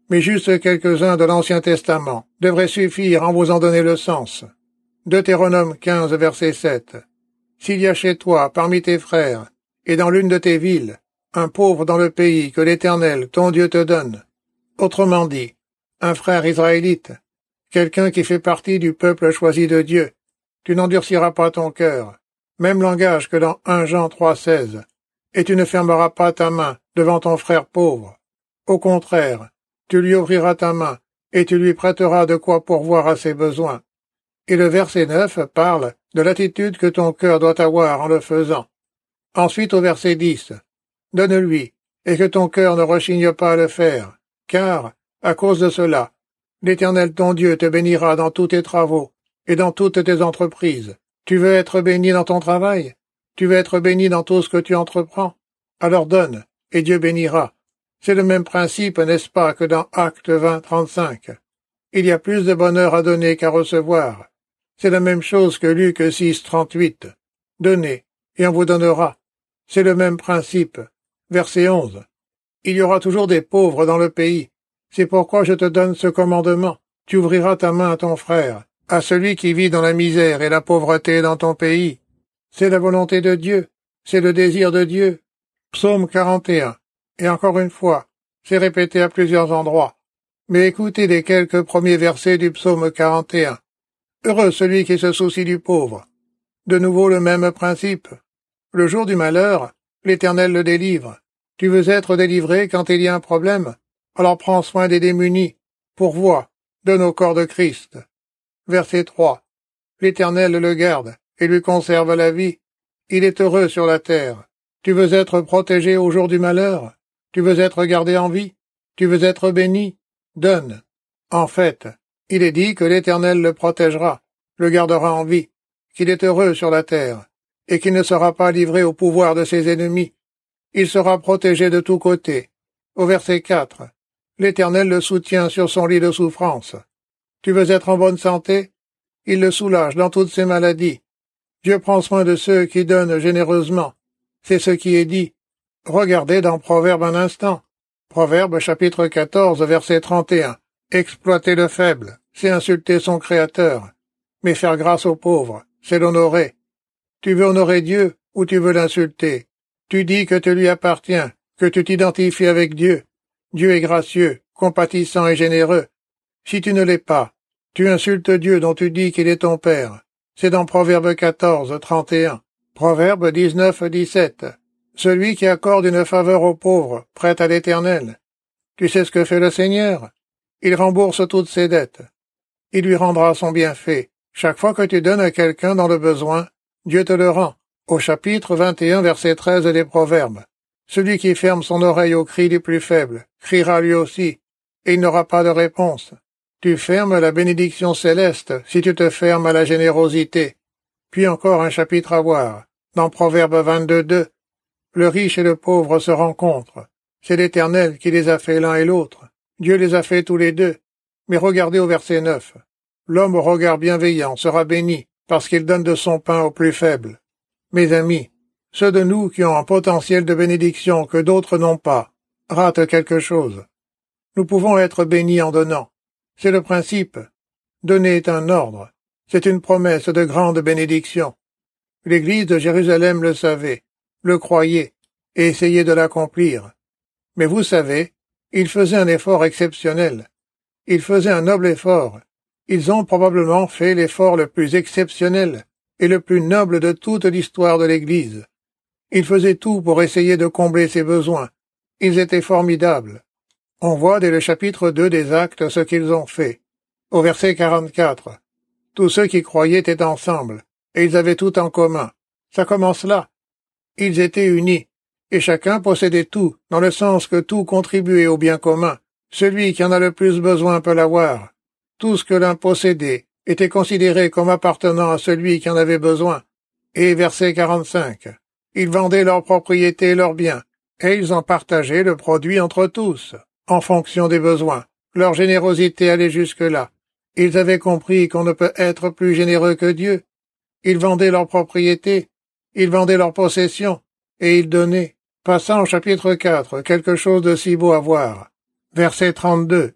mais juste quelques-uns de l'Ancien Testament devraient suffire à vous en donner le sens. Deutéronome quinze, verset sept. S'il y a chez toi, parmi tes frères, et dans l'une de tes villes, un pauvre dans le pays que l'Éternel, ton Dieu, te donne, autrement dit, un frère israélite, quelqu'un qui fait partie du peuple choisi de Dieu, tu n'endurciras pas ton cœur, même langage que dans un Jean trois, seize, et tu ne fermeras pas ta main devant ton frère pauvre. Au contraire, tu lui ouvriras ta main, et tu lui prêteras de quoi pourvoir à ses besoins. Et le verset neuf parle de l'attitude que ton cœur doit avoir en le faisant. Ensuite au verset dix, donne-lui, et que ton cœur ne rechigne pas à le faire, car, à cause de cela, l'Éternel ton Dieu te bénira dans tous tes travaux et dans toutes tes entreprises. Tu veux être béni dans ton travail? Tu veux être béni dans tout ce que tu entreprends? Alors donne, et Dieu bénira. C'est le même principe, n'est-ce pas, que dans Actes vingt, trente-cinq. Il y a plus de bonheur à donner qu'à recevoir. C'est la même chose que Luc six, trente-huit. Donnez, et on vous donnera. C'est le même principe. Verset onze. Il y aura toujours des pauvres dans le pays. C'est pourquoi je te donne ce commandement. Tu ouvriras ta main à ton frère, à celui qui vit dans la misère et la pauvreté dans ton pays. C'est la volonté de Dieu. C'est le désir de Dieu. Psaume quarante et un. Et encore une fois, c'est répété à plusieurs endroits. Mais écoutez les quelques premiers versets du psaume quarante et un. Heureux celui qui se soucie du pauvre. De nouveau le même principe. Le jour du malheur, l'Éternel le délivre. Tu veux être délivré quand il y a un problème? Alors prends soin des démunis. Pourvois, donne au corps de Christ. Verset trois. L'Éternel le garde et lui conserve la vie. Il est heureux sur la terre. Tu veux être protégé au jour du malheur? Tu veux être gardé en vie? Tu veux être béni? Donne. En fait, il est dit que l'Éternel le protégera, le gardera en vie, qu'il est heureux sur la terre, et qu'il ne sera pas livré au pouvoir de ses ennemis. Il sera protégé de tous côtés. Au verset quatre, l'Éternel le soutient sur son lit de souffrance. Tu veux être en bonne santé? Il le soulage dans toutes ses maladies. Dieu prend soin de ceux qui donnent généreusement. C'est ce qui est dit. Regardez dans Proverbe un instant. Proverbe chapitre quatorze, verset trente et un. Exploiter le faible, c'est insulter son Créateur. Mais faire grâce aux pauvres, c'est l'honorer. Tu veux honorer Dieu ou tu veux l'insulter? Tu dis que tu lui appartiens, que tu t'identifies avec Dieu. Dieu est gracieux, compatissant et généreux. Si tu ne l'es pas, tu insultes Dieu dont tu dis qu'il est ton Père. C'est dans Proverbe quatorze, trente et un. Proverbe dix-neuf, dix-sept. Celui qui accorde une faveur aux pauvres, prête à l'Éternel. Tu sais ce que fait le Seigneur? Il rembourse toutes ses dettes. Il lui rendra son bienfait. Chaque fois que tu donnes à quelqu'un dans le besoin, Dieu te le rend. Au chapitre vingt et un, verset treize des Proverbes. Celui qui ferme son oreille au cri du plus faible, criera lui aussi, et il n'aura pas de réponse. Tu fermes la bénédiction céleste si tu te fermes à la générosité. Puis encore un chapitre à voir. Dans Proverbe vingt-deux, deux. Le riche et le pauvre se rencontrent. C'est l'Éternel qui les a fait l'un et l'autre. Dieu les a fait tous les deux. Mais regardez au verset neuf. L'homme au regard bienveillant sera béni, parce qu'il donne de son pain aux plus faibles. Mes amis, ceux de nous qui ont un potentiel de bénédiction que d'autres n'ont pas, ratent quelque chose. Nous pouvons être bénis en donnant. C'est le principe. Donner est un ordre. C'est une promesse de grande bénédiction. L'Église de Jérusalem le savait, le croyait, et essayait de l'accomplir. Mais vous savez, ils faisaient un effort exceptionnel. Ils faisaient un noble effort. Ils ont probablement fait l'effort le plus exceptionnel et le plus noble de toute l'histoire de l'Église. Ils faisaient tout pour essayer de combler ses besoins. Ils étaient formidables. On voit dès le chapitre deux des Actes ce qu'ils ont fait. Au verset quarante-quatre, tous ceux qui croyaient étaient ensemble, et ils avaient tout en commun. Ça commence là. Ils étaient unis, et chacun possédait tout, dans le sens que tout contribuait au bien commun. Celui qui en a le plus besoin peut l'avoir. Tout ce que l'un possédait était considéré comme appartenant à celui qui en avait besoin. Et verset quarante-cinq, ils vendaient leurs propriétés et leurs biens, et ils en partageaient le produit entre tous, en fonction des besoins. Leur générosité allait jusque-là. Ils avaient compris qu'on ne peut être plus généreux que Dieu. Ils vendaient leurs propriétés, ils vendaient leurs possessions, et ils donnaient. Passant au chapitre quatre, quelque chose de si beau à voir. Verset trente-deux.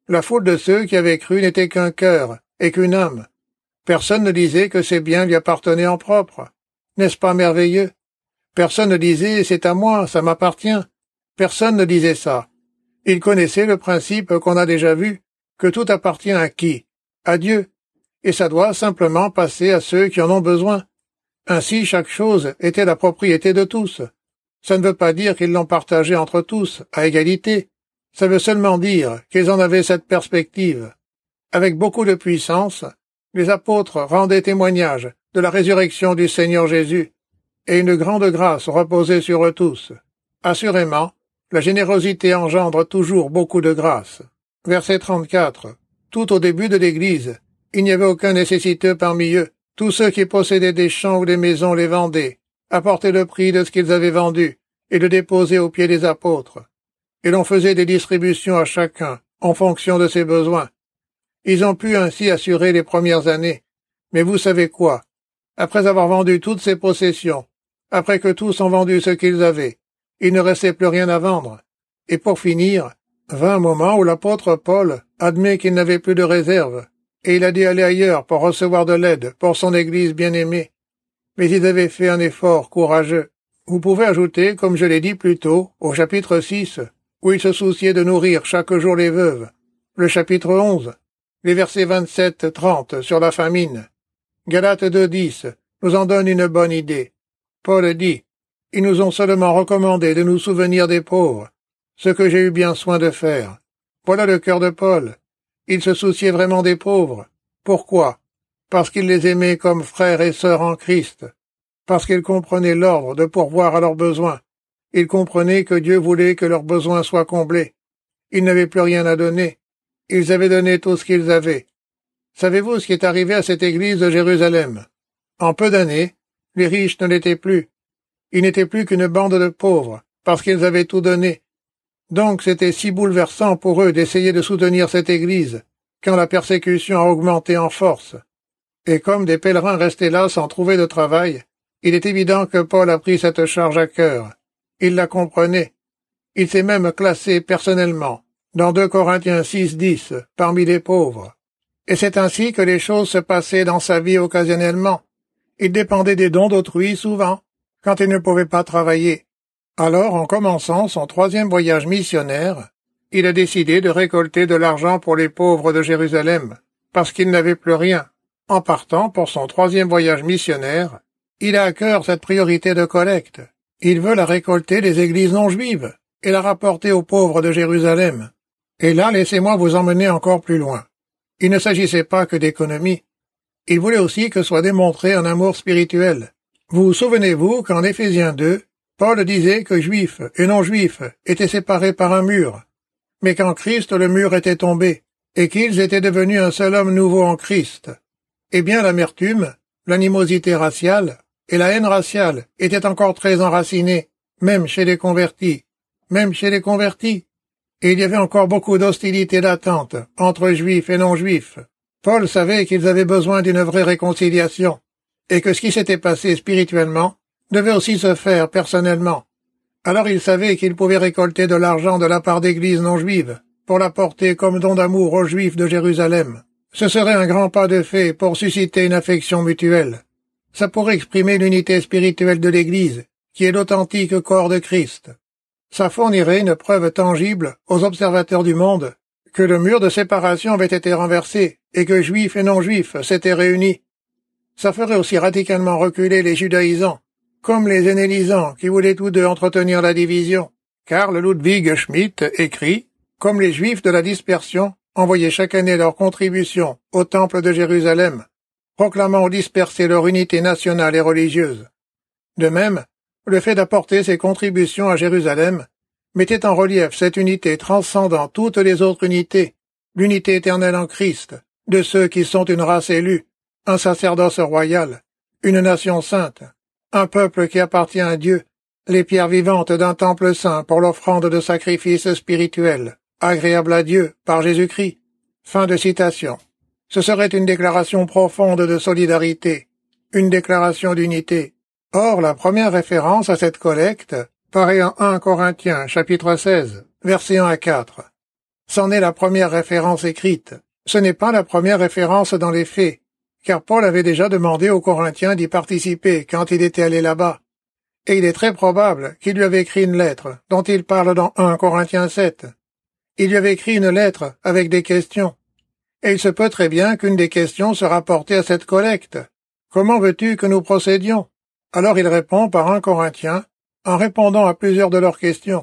La foule de ceux qui avaient cru n'était qu'un cœur et qu'une âme. Personne ne disait que ses biens lui appartenaient en propre. N'est-ce pas merveilleux? Personne ne disait « c'est à moi, ça m'appartient ». Personne ne disait ça. Ils connaissaient le principe qu'on a déjà vu, que tout appartient à qui? À Dieu. Et ça doit simplement passer à ceux qui en ont besoin. Ainsi, chaque chose était la propriété de tous. Ça ne veut pas dire qu'ils l'ont partagé entre tous, à égalité. Ça veut seulement dire qu'ils en avaient cette perspective. Avec beaucoup de puissance, les apôtres rendaient témoignage de la résurrection du Seigneur Jésus, et une grande grâce reposait sur eux tous. Assurément, la générosité engendre toujours beaucoup de grâce. Verset trente-quatre. Tout au début de l'Église, il n'y avait aucun nécessiteux parmi eux. Tous ceux qui possédaient des champs ou des maisons les vendaient, apportaient le prix de ce qu'ils avaient vendu, et le déposaient aux pieds des apôtres. Et l'on faisait des distributions à chacun, en fonction de ses besoins. Ils ont pu ainsi assurer les premières années. Mais vous savez quoi? Après avoir vendu toutes ces possessions, après que tous ont vendu ce qu'ils avaient, il ne restait plus rien à vendre. Et pour finir, vint un moment où l'apôtre Paul admet qu'il n'avait plus de réserve, et il a dû aller ailleurs pour recevoir de l'aide pour son Église bien-aimée. Mais ils avaient fait un effort courageux. Vous pouvez ajouter, comme je l'ai dit plus tôt, au chapitre six, où il se souciait de nourrir chaque jour les veuves, le chapitre onze, les versets vingt-sept à trente sur la famine. Galates deux dix nous en donne une bonne idée. Paul dit, « Ils nous ont seulement recommandé de nous souvenir des pauvres, ce que j'ai eu bien soin de faire. » Voilà le cœur de Paul. Il se souciait vraiment des pauvres. Pourquoi? Parce qu'il les aimait comme frères et sœurs en Christ. Parce qu'il comprenait l'ordre de pourvoir à leurs besoins. Il comprenait que Dieu voulait que leurs besoins soient comblés. Ils n'avaient plus rien à donner. Ils avaient donné tout ce qu'ils avaient. Savez-vous ce qui est arrivé à cette église de Jérusalem? En peu d'années, les riches ne l'étaient plus. Ils n'étaient plus qu'une bande de pauvres, parce qu'ils avaient tout donné. Donc c'était si bouleversant pour eux d'essayer de soutenir cette église, quand la persécution a augmenté en force. Et comme des pèlerins restaient là sans trouver de travail, il est évident que Paul a pris cette charge à cœur. Il la comprenait. Il s'est même classé personnellement, dans deux Corinthiens six dix, parmi les pauvres. Et c'est ainsi que les choses se passaient dans sa vie occasionnellement. Il dépendait des dons d'autrui souvent, quand il ne pouvait pas travailler. Alors, en commençant son troisième voyage missionnaire, il a décidé de récolter de l'argent pour les pauvres de Jérusalem, parce qu'il n'avait plus rien. En partant pour son troisième voyage missionnaire, il a à cœur cette priorité de collecte. Il veut la récolter des églises non juives et la rapporter aux pauvres de Jérusalem. Et là, laissez-moi vous emmener encore plus loin. Il ne s'agissait pas que d'économie. Il voulait aussi que soit démontré un amour spirituel. Vous souvenez-vous qu'en Éphésiens deux, Paul disait que juifs et non-juifs étaient séparés par un mur, mais qu'en Christ le mur était tombé, et qu'ils étaient devenus un seul homme nouveau en Christ. Eh bien, l'amertume, l'animosité raciale et la haine raciale étaient encore très enracinées, même chez les convertis, même chez les convertis. Et il y avait encore beaucoup d'hostilité latente entre juifs et non-juifs. Paul savait qu'ils avaient besoin d'une vraie réconciliation, et que ce qui s'était passé spirituellement devait aussi se faire personnellement. Alors il savait qu'il pouvait récolter de l'argent de la part d'églises non juives pour l'apporter comme don d'amour aux juifs de Jérusalem. Ce serait un grand pas de fait pour susciter une affection mutuelle. Ça pourrait exprimer l'unité spirituelle de l'Église, qui est l'authentique corps de Christ. Ça fournirait une preuve tangible aux observateurs du monde que le mur de séparation avait été renversé et que juifs et non-juifs s'étaient réunis. Ça ferait aussi radicalement reculer les judaïsants, comme les zénélisants qui voulaient tous deux entretenir la division. Karl Ludwig Schmidt écrit « Comme les Juifs de la dispersion envoyaient chaque année leur contribution au temple de Jérusalem, proclamant aux dispersés leur unité nationale et religieuse. De même, le fait d'apporter ces contributions à Jérusalem mettait en relief cette unité transcendant toutes les autres unités, l'unité éternelle en Christ, de ceux qui sont une race élue, un sacerdoce royal, une nation sainte, un peuple qui appartient à Dieu, les pierres vivantes d'un temple saint pour l'offrande de sacrifices spirituels, agréable à Dieu par Jésus-Christ. » Fin de citation. Ce serait une déclaration profonde de solidarité, une déclaration d'unité. Or, la première référence à cette collecte paraît en un Corinthiens, chapitre seize, versets un à quatre. C'en est la première référence écrite. Ce n'est pas la première référence dans les faits, car Paul avait déjà demandé aux Corinthiens d'y participer quand il était allé là-bas. Et il est très probable qu'il lui avait écrit une lettre, dont il parle dans un Corinthiens sept. Il lui avait écrit une lettre avec des questions. Et il se peut très bien qu'une des questions se rapportait à cette collecte. Comment veux-tu que nous procédions? Alors il répond par un Corinthien, en répondant à plusieurs de leurs questions.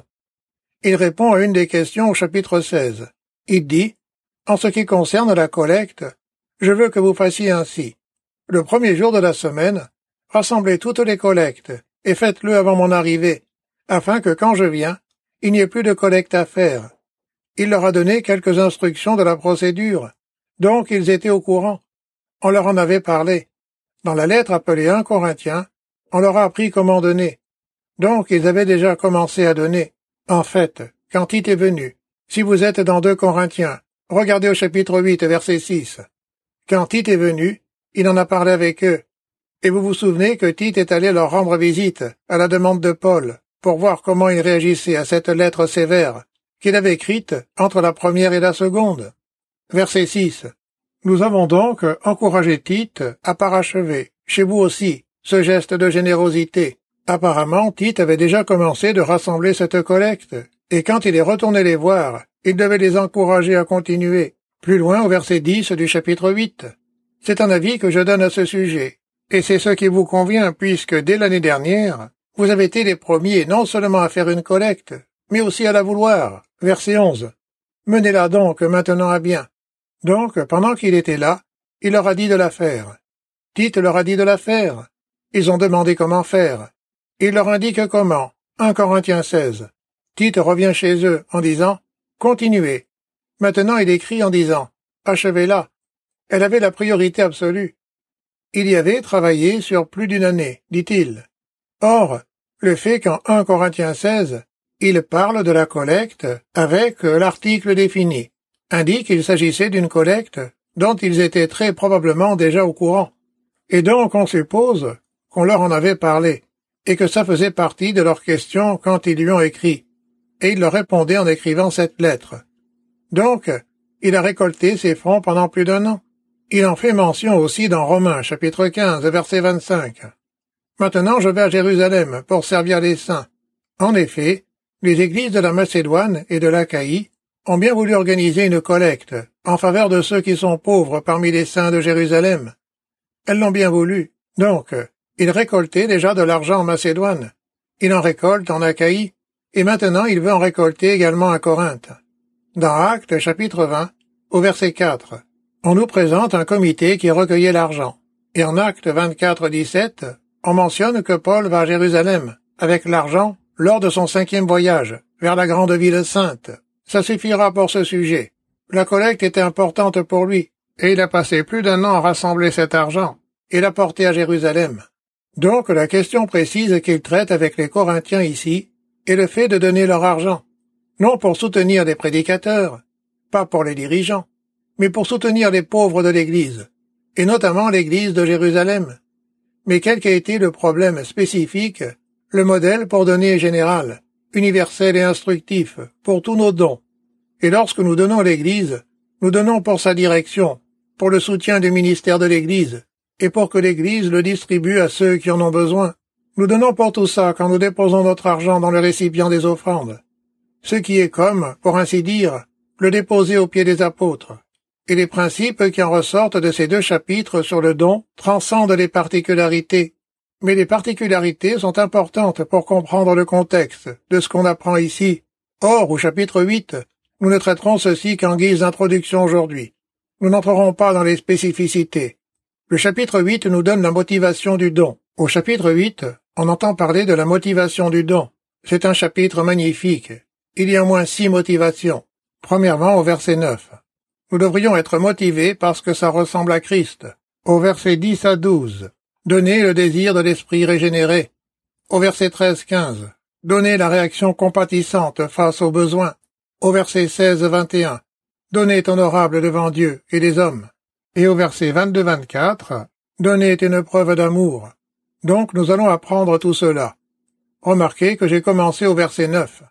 Il répond à une des questions au chapitre seize. Il dit, en ce qui concerne la collecte, je veux que vous fassiez ainsi. Le premier jour de la semaine, rassemblez toutes les collectes, et faites-le avant mon arrivée, afin que quand je viens, il n'y ait plus de collecte à faire. Il leur a donné quelques instructions de la procédure, donc ils étaient au courant. On leur en avait parlé. Dans la lettre appelée un Corinthiens, on leur a appris comment donner. Donc ils avaient déjà commencé à donner. En fait, quand Tite est venu, si vous êtes dans deux Corinthiens, regardez au chapitre huit, verset six. Quand Tite est venu, il en a parlé avec eux. Et vous vous souvenez que Tite est allé leur rendre visite, à la demande de Paul, pour voir comment il réagissait à cette lettre sévère, qu'il avait écrite entre la première et la seconde. Verset six. Nous avons donc encouragé Tite à parachever, chez vous aussi, ce geste de générosité. Apparemment, Tite avait déjà commencé de rassembler cette collecte, et quand il est retourné les voir, il devait les encourager à continuer. Plus loin au verset dix du chapitre huit. C'est un avis que je donne à ce sujet. Et c'est ce qui vous convient, puisque dès l'année dernière, vous avez été les premiers non seulement à faire une collecte, mais aussi à la vouloir. Verset onze. Menez-la donc maintenant à bien. Donc, pendant qu'il était là, il leur a dit de la faire. Tite leur a dit de la faire. Ils ont demandé comment faire. Il leur indique comment. un Corinthiens seize. Tite revient chez eux en disant « Continuez ». Maintenant il écrit en disant « Achevez-la ». Elle avait la priorité absolue. Il y avait travaillé sur plus d'une année, dit-il. Or, le fait qu'en un Corinthiens seize, il parle de la collecte avec l'article défini, indique qu'il s'agissait d'une collecte dont ils étaient très probablement déjà au courant. Et donc on suppose qu'on leur en avait parlé, et que ça faisait partie de leurs questions quand ils lui ont écrit, et il leur répondait en écrivant cette lettre. Donc, il a récolté ses fonds pendant plus d'un an. Il en fait mention aussi dans Romains, chapitre quinze, verset vingt-cinq. Maintenant, je vais à Jérusalem pour servir les saints. En effet, les églises de la Macédoine et de l'Achaïe ont bien voulu organiser une collecte en faveur de ceux qui sont pauvres parmi les saints de Jérusalem. Elles l'ont bien voulu. Donc, il récoltait déjà de l'argent en Macédoine. Il en récolte en Achaïe, et maintenant il veut en récolter également à Corinthe. Dans Actes, chapitre vingt, au verset quatre, on nous présente un comité qui recueillait l'argent. Et en Actes vingt-quatre, dix-sept, on mentionne que Paul va à Jérusalem, avec l'argent, lors de son cinquième voyage, vers la grande ville sainte. Ça suffira pour ce sujet. La collecte était importante pour lui, et il a passé plus d'un an à rassembler cet argent, et l'a porté à Jérusalem. Donc la question précise qu'il traite avec les Corinthiens ici est le fait de donner leur argent, non pour soutenir des prédicateurs, pas pour les dirigeants, mais pour soutenir les pauvres de l'Église, et notamment l'Église de Jérusalem. Mais quel qu'a été le problème spécifique, le modèle pour donner est général, universel et instructif, pour tous nos dons. Et lorsque nous donnons à l'Église, nous donnons pour sa direction, pour le soutien du ministère de l'Église, et pour que l'Église le distribue à ceux qui en ont besoin. Nous donnons pour tout ça quand nous déposons notre argent dans le récipient des offrandes. Ce qui est comme, pour ainsi dire, le déposer aux pieds des apôtres. Et les principes qui en ressortent de ces deux chapitres sur le don transcendent les particularités. Mais les particularités sont importantes pour comprendre le contexte de ce qu'on apprend ici. Or, au chapitre huit, nous ne traiterons ceci qu'en guise d'introduction aujourd'hui. Nous n'entrerons pas dans les spécificités. Le chapitre huit nous donne la motivation du don. Au chapitre huit, on entend parler de la motivation du don. C'est un chapitre magnifique. Il y a au moins six motivations. Premièrement, au verset neuf. Nous devrions être motivés parce que ça ressemble à Christ. Au verset dix à douze. Donnez le désir de l'esprit régénéré. Au verset treize quinze. Donnez la réaction compatissante face aux besoins. Au verset seize vingt et un. Donnez est honorable devant Dieu et les hommes. Et au verset vingt-deux vingt-quatre. Donnez est une preuve d'amour. Donc nous allons apprendre tout cela. Remarquez que j'ai commencé au verset neuf.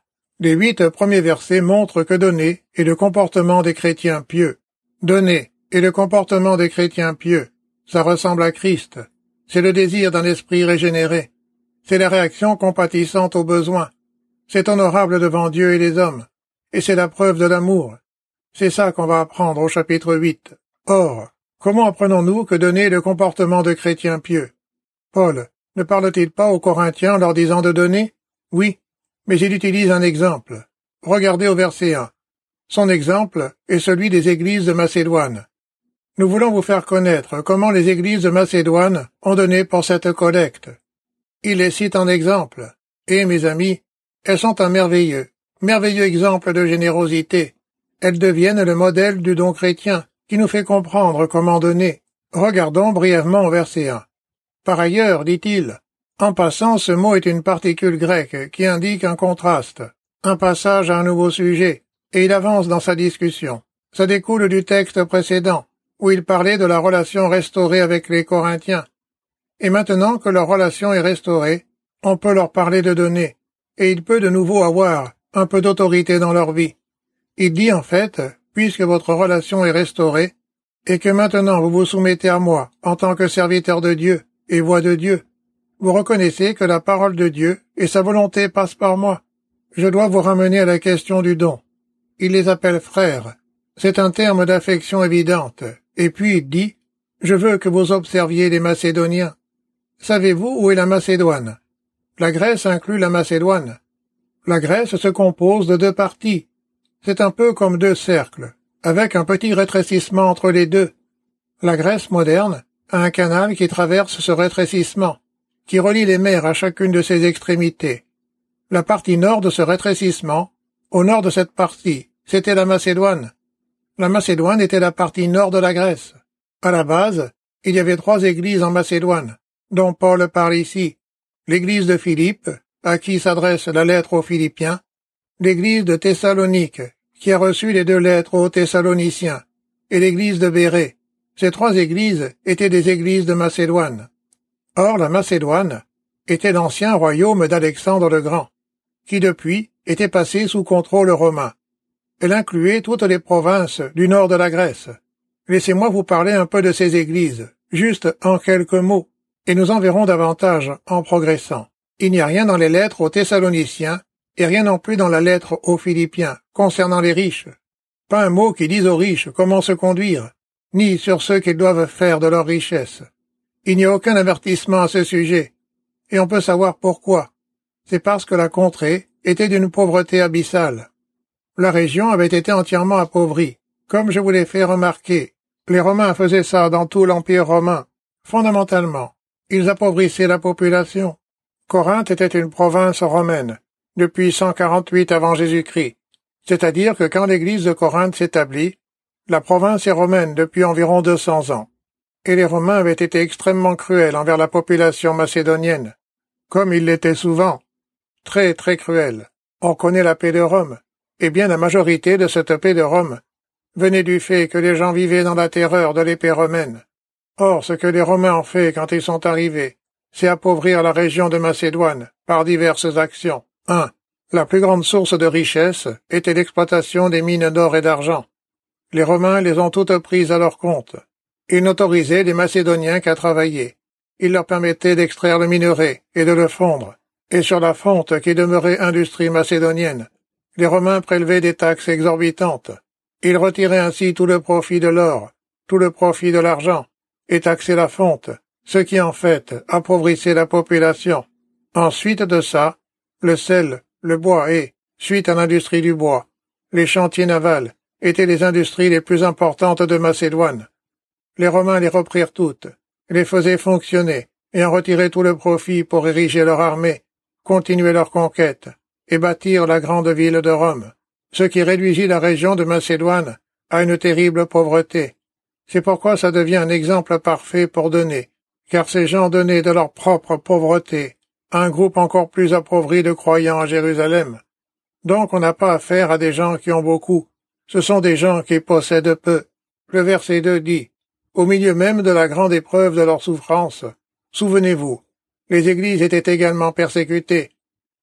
Les huit premiers versets montrent que donner est le comportement des chrétiens pieux. Donner est le comportement des chrétiens pieux. Ça ressemble à Christ. C'est le désir d'un esprit régénéré. C'est la réaction compatissante aux besoins. C'est honorable devant Dieu et les hommes. Et c'est la preuve de l'amour. C'est ça qu'on va apprendre au chapitre huit. Or, comment apprenons-nous que donner est le comportement de chrétiens pieux? Paul ne parle-t-il pas aux Corinthiens en leur disant de donner? Oui, mais il utilise un exemple. Regardez au verset un. Son exemple est celui des églises de Macédoine. Nous voulons vous faire connaître comment les églises de Macédoine ont donné pour cette collecte. Il les cite en exemple. Et, mes amis, elles sont un merveilleux, merveilleux exemple de générosité. Elles deviennent le modèle du don chrétien, qui nous fait comprendre comment donner. Regardons brièvement au verset un. Par ailleurs, dit-il, en passant, ce mot est une particule grecque qui indique un contraste, un passage à un nouveau sujet, et il avance dans sa discussion. Ça découle du texte précédent, où il parlait de la relation restaurée avec les Corinthiens. Et maintenant que leur relation est restaurée, on peut leur parler de donner, et il peut de nouveau avoir un peu d'autorité dans leur vie. Il dit en fait, puisque votre relation est restaurée, et que maintenant vous vous soumettez à moi en tant que serviteur de Dieu et voix de Dieu, vous reconnaissez que la parole de Dieu et sa volonté passent par moi. Je dois vous ramener à la question du don. Il les appelle frères. C'est un terme d'affection évidente. Et puis il dit, je veux que vous observiez les Macédoniens. Savez-vous où est la Macédoine? La Grèce inclut la Macédoine. La Grèce se compose de deux parties. C'est un peu comme deux cercles, avec un petit rétrécissement entre les deux. La Grèce moderne a un canal qui traverse ce rétrécissement, qui relie les mers à chacune de ses extrémités. La partie nord de ce rétrécissement, au nord de cette partie, c'était la Macédoine. La Macédoine était la partie nord de la Grèce. À la base, il y avait trois églises en Macédoine, dont Paul parle ici. L'église de Philippe, à qui s'adresse la lettre aux Philippiens, l'église de Thessalonique, qui a reçu les deux lettres aux Thessaloniciens, et l'église de Bérée. Ces trois églises étaient des églises de Macédoine. Or, la Macédoine était l'ancien royaume d'Alexandre le Grand, qui depuis était passé sous contrôle romain. Elle incluait toutes les provinces du nord de la Grèce. Laissez-moi vous parler un peu de ces églises, juste en quelques mots, et nous en verrons davantage en progressant. Il n'y a rien dans les lettres aux Thessaloniciens, et rien non plus dans la lettre aux Philippiens, concernant les riches. Pas un mot qui dise aux riches comment se conduire, ni sur ce qu'ils doivent faire de leur richesse. Il n'y a aucun avertissement à ce sujet, et on peut savoir pourquoi. C'est parce que la contrée était d'une pauvreté abyssale. La région avait été entièrement appauvrie, comme je vous l'ai fait remarquer. Les Romains faisaient ça dans tout l'Empire romain. Fondamentalement, ils appauvrissaient la population. Corinthe était une province romaine, depuis cent quarante-huit avant Jésus-Christ. C'est-à-dire que quand l'église de Corinthe s'établit, la province est romaine depuis environ deux cents ans. Et les Romains avaient été extrêmement cruels envers la population macédonienne, comme ils l'étaient souvent. Très, très cruels. On connaît la paix de Rome. Eh bien, la majorité de cette paix de Rome venait du fait que les gens vivaient dans la terreur de l'épée romaine. Or, ce que les Romains ont fait quand ils sont arrivés, c'est appauvrir la région de Macédoine par diverses actions. un. La plus grande source de richesse était l'exploitation des mines d'or et d'argent. Les Romains les ont toutes prises à leur compte. Ils n'autorisaient les Macédoniens qu'à travailler. Ils leur permettaient d'extraire le minerai et de le fondre. Et sur la fonte qui demeurait industrie macédonienne, les Romains prélevaient des taxes exorbitantes. Ils retiraient ainsi tout le profit de l'or, tout le profit de l'argent, et taxaient la fonte, ce qui en fait appauvrissait la population. Ensuite de ça, le sel, le bois et, suite à l'industrie du bois, les chantiers navals étaient les industries les plus importantes de Macédoine. Les Romains les reprirent toutes, les faisaient fonctionner, et en retiraient tout le profit pour ériger leur armée, continuer leur conquête, et bâtir la grande ville de Rome, ce qui réduisit la région de Macédoine à une terrible pauvreté. C'est pourquoi ça devient un exemple parfait pour donner, car ces gens donnaient de leur propre pauvreté à un groupe encore plus appauvri de croyants à Jérusalem. Donc on n'a pas affaire à des gens qui ont beaucoup, ce sont des gens qui possèdent peu. Le verset deux dit, « Au milieu même de la grande épreuve de leur souffrance, souvenez-vous, les églises étaient également persécutées.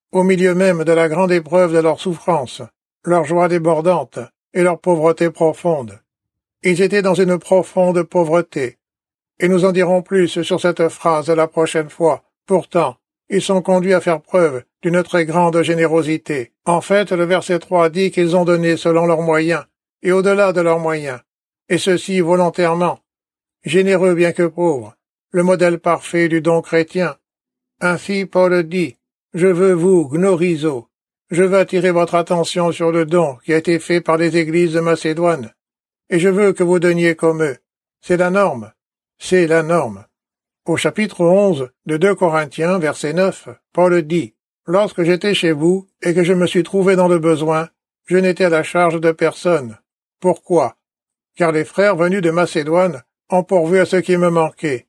au milieu même de la grande épreuve de leur souffrance, leur joie débordante et leur pauvreté profonde. Ils étaient dans une profonde pauvreté. Et nous en dirons plus sur cette phrase la prochaine fois. Pourtant, ils sont conduits à faire preuve d'une très grande générosité. En fait, le verset trois dit qu'ils ont donné selon leurs moyens, et au-delà de leurs moyens, et ceci volontairement. Généreux bien que pauvres, le modèle parfait du don chrétien. Ainsi, Paul dit, « Je veux vous, gnorizo, je veux attirer votre attention sur le don qui a été fait par les églises de Macédoine, et je veux que vous donniez comme eux. C'est la norme, c'est la norme. » Au chapitre onze de deux Corinthiens, verset neuf, Paul dit, « Lorsque j'étais chez vous et que je me suis trouvé dans le besoin, je n'étais à la charge de personne. Pourquoi? Car les frères venus de Macédoine ont pourvu à ce qui me manquait.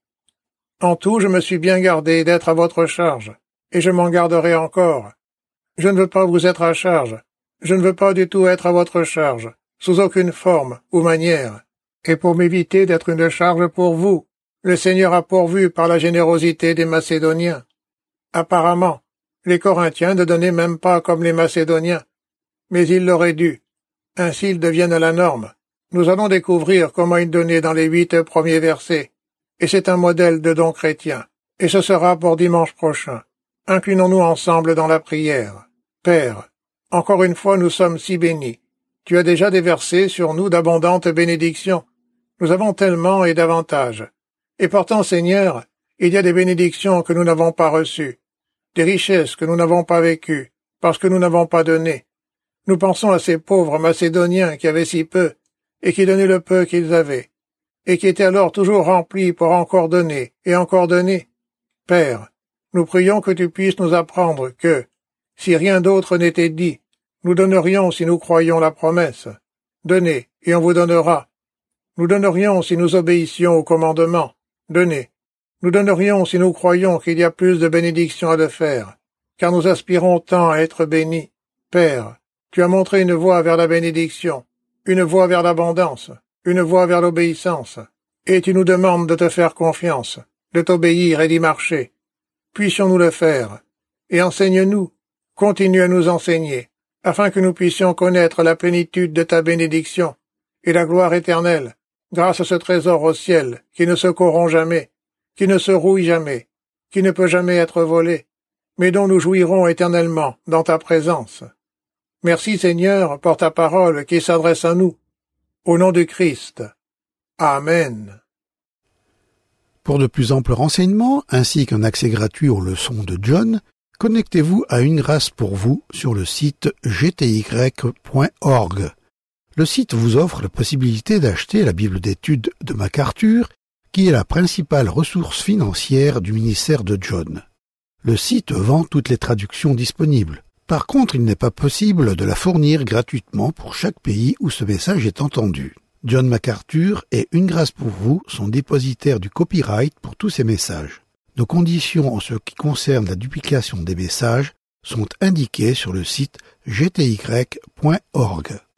En tout, je me suis bien gardé d'être à votre charge, et je m'en garderai encore. Je ne veux pas vous être à charge, je ne veux pas du tout être à votre charge, sous aucune forme ou manière. Et pour m'éviter d'être une charge pour vous, le Seigneur a pourvu par la générosité des Macédoniens. Apparemment, les Corinthiens ne donnaient même pas comme les Macédoniens, mais ils l'auraient dû. Ainsi ils deviennent la norme. Nous allons découvrir comment ils donnaient dans les huit premiers versets, et c'est un modèle de don chrétien, et ce sera pour dimanche prochain. Inclinons-nous ensemble dans la prière. Père, encore une fois nous sommes si bénis. Tu as déjà déversé sur nous d'abondantes bénédictions. Nous avons tellement et davantage. Et pourtant, Seigneur, il y a des bénédictions que nous n'avons pas reçues, des richesses que nous n'avons pas vécues, parce que nous n'avons pas donné. Nous pensons à ces pauvres Macédoniens qui avaient si peu, et qui donnaient le peu qu'ils avaient, et qui étaient alors toujours remplis pour encore donner, et encore donner. Père, nous prions que tu puisses nous apprendre que, si rien d'autre n'était dit, nous donnerions si nous croyions la promesse. Donnez, et on vous donnera. Nous donnerions si nous obéissions au commandement. Donnez. Nous donnerions si nous croyons qu'il y a plus de bénédictions à le faire, car nous aspirons tant à être bénis. Père, tu as montré une voie vers la bénédiction, une voie vers l'abondance, une voie vers l'obéissance, et tu nous demandes de te faire confiance, de t'obéir et d'y marcher. Puissions-nous le faire, et enseigne-nous, continue à nous enseigner, afin que nous puissions connaître la plénitude de ta bénédiction et la gloire éternelle, grâce à ce trésor au ciel qui ne se corrompt jamais, qui ne se rouille jamais, qui ne peut jamais être volé, mais dont nous jouirons éternellement dans ta présence. Merci Seigneur pour ta parole qui s'adresse à nous. Au nom du Christ. Amen. Pour de plus amples renseignements, ainsi qu'un accès gratuit aux leçons de John, connectez-vous à Une Grâce pour vous sur le site g t y point org. Le site vous offre la possibilité d'acheter la Bible d'études de MacArthur, qui est la principale ressource financière du ministère de John. Le site vend toutes les traductions disponibles. Par contre, il n'est pas possible de la fournir gratuitement pour chaque pays où ce message est entendu. John MacArthur et Une Grâce pour vous sont dépositaires du copyright pour tous ces messages. Nos conditions en ce qui concerne la duplication des messages sont indiquées sur le site g t y point org.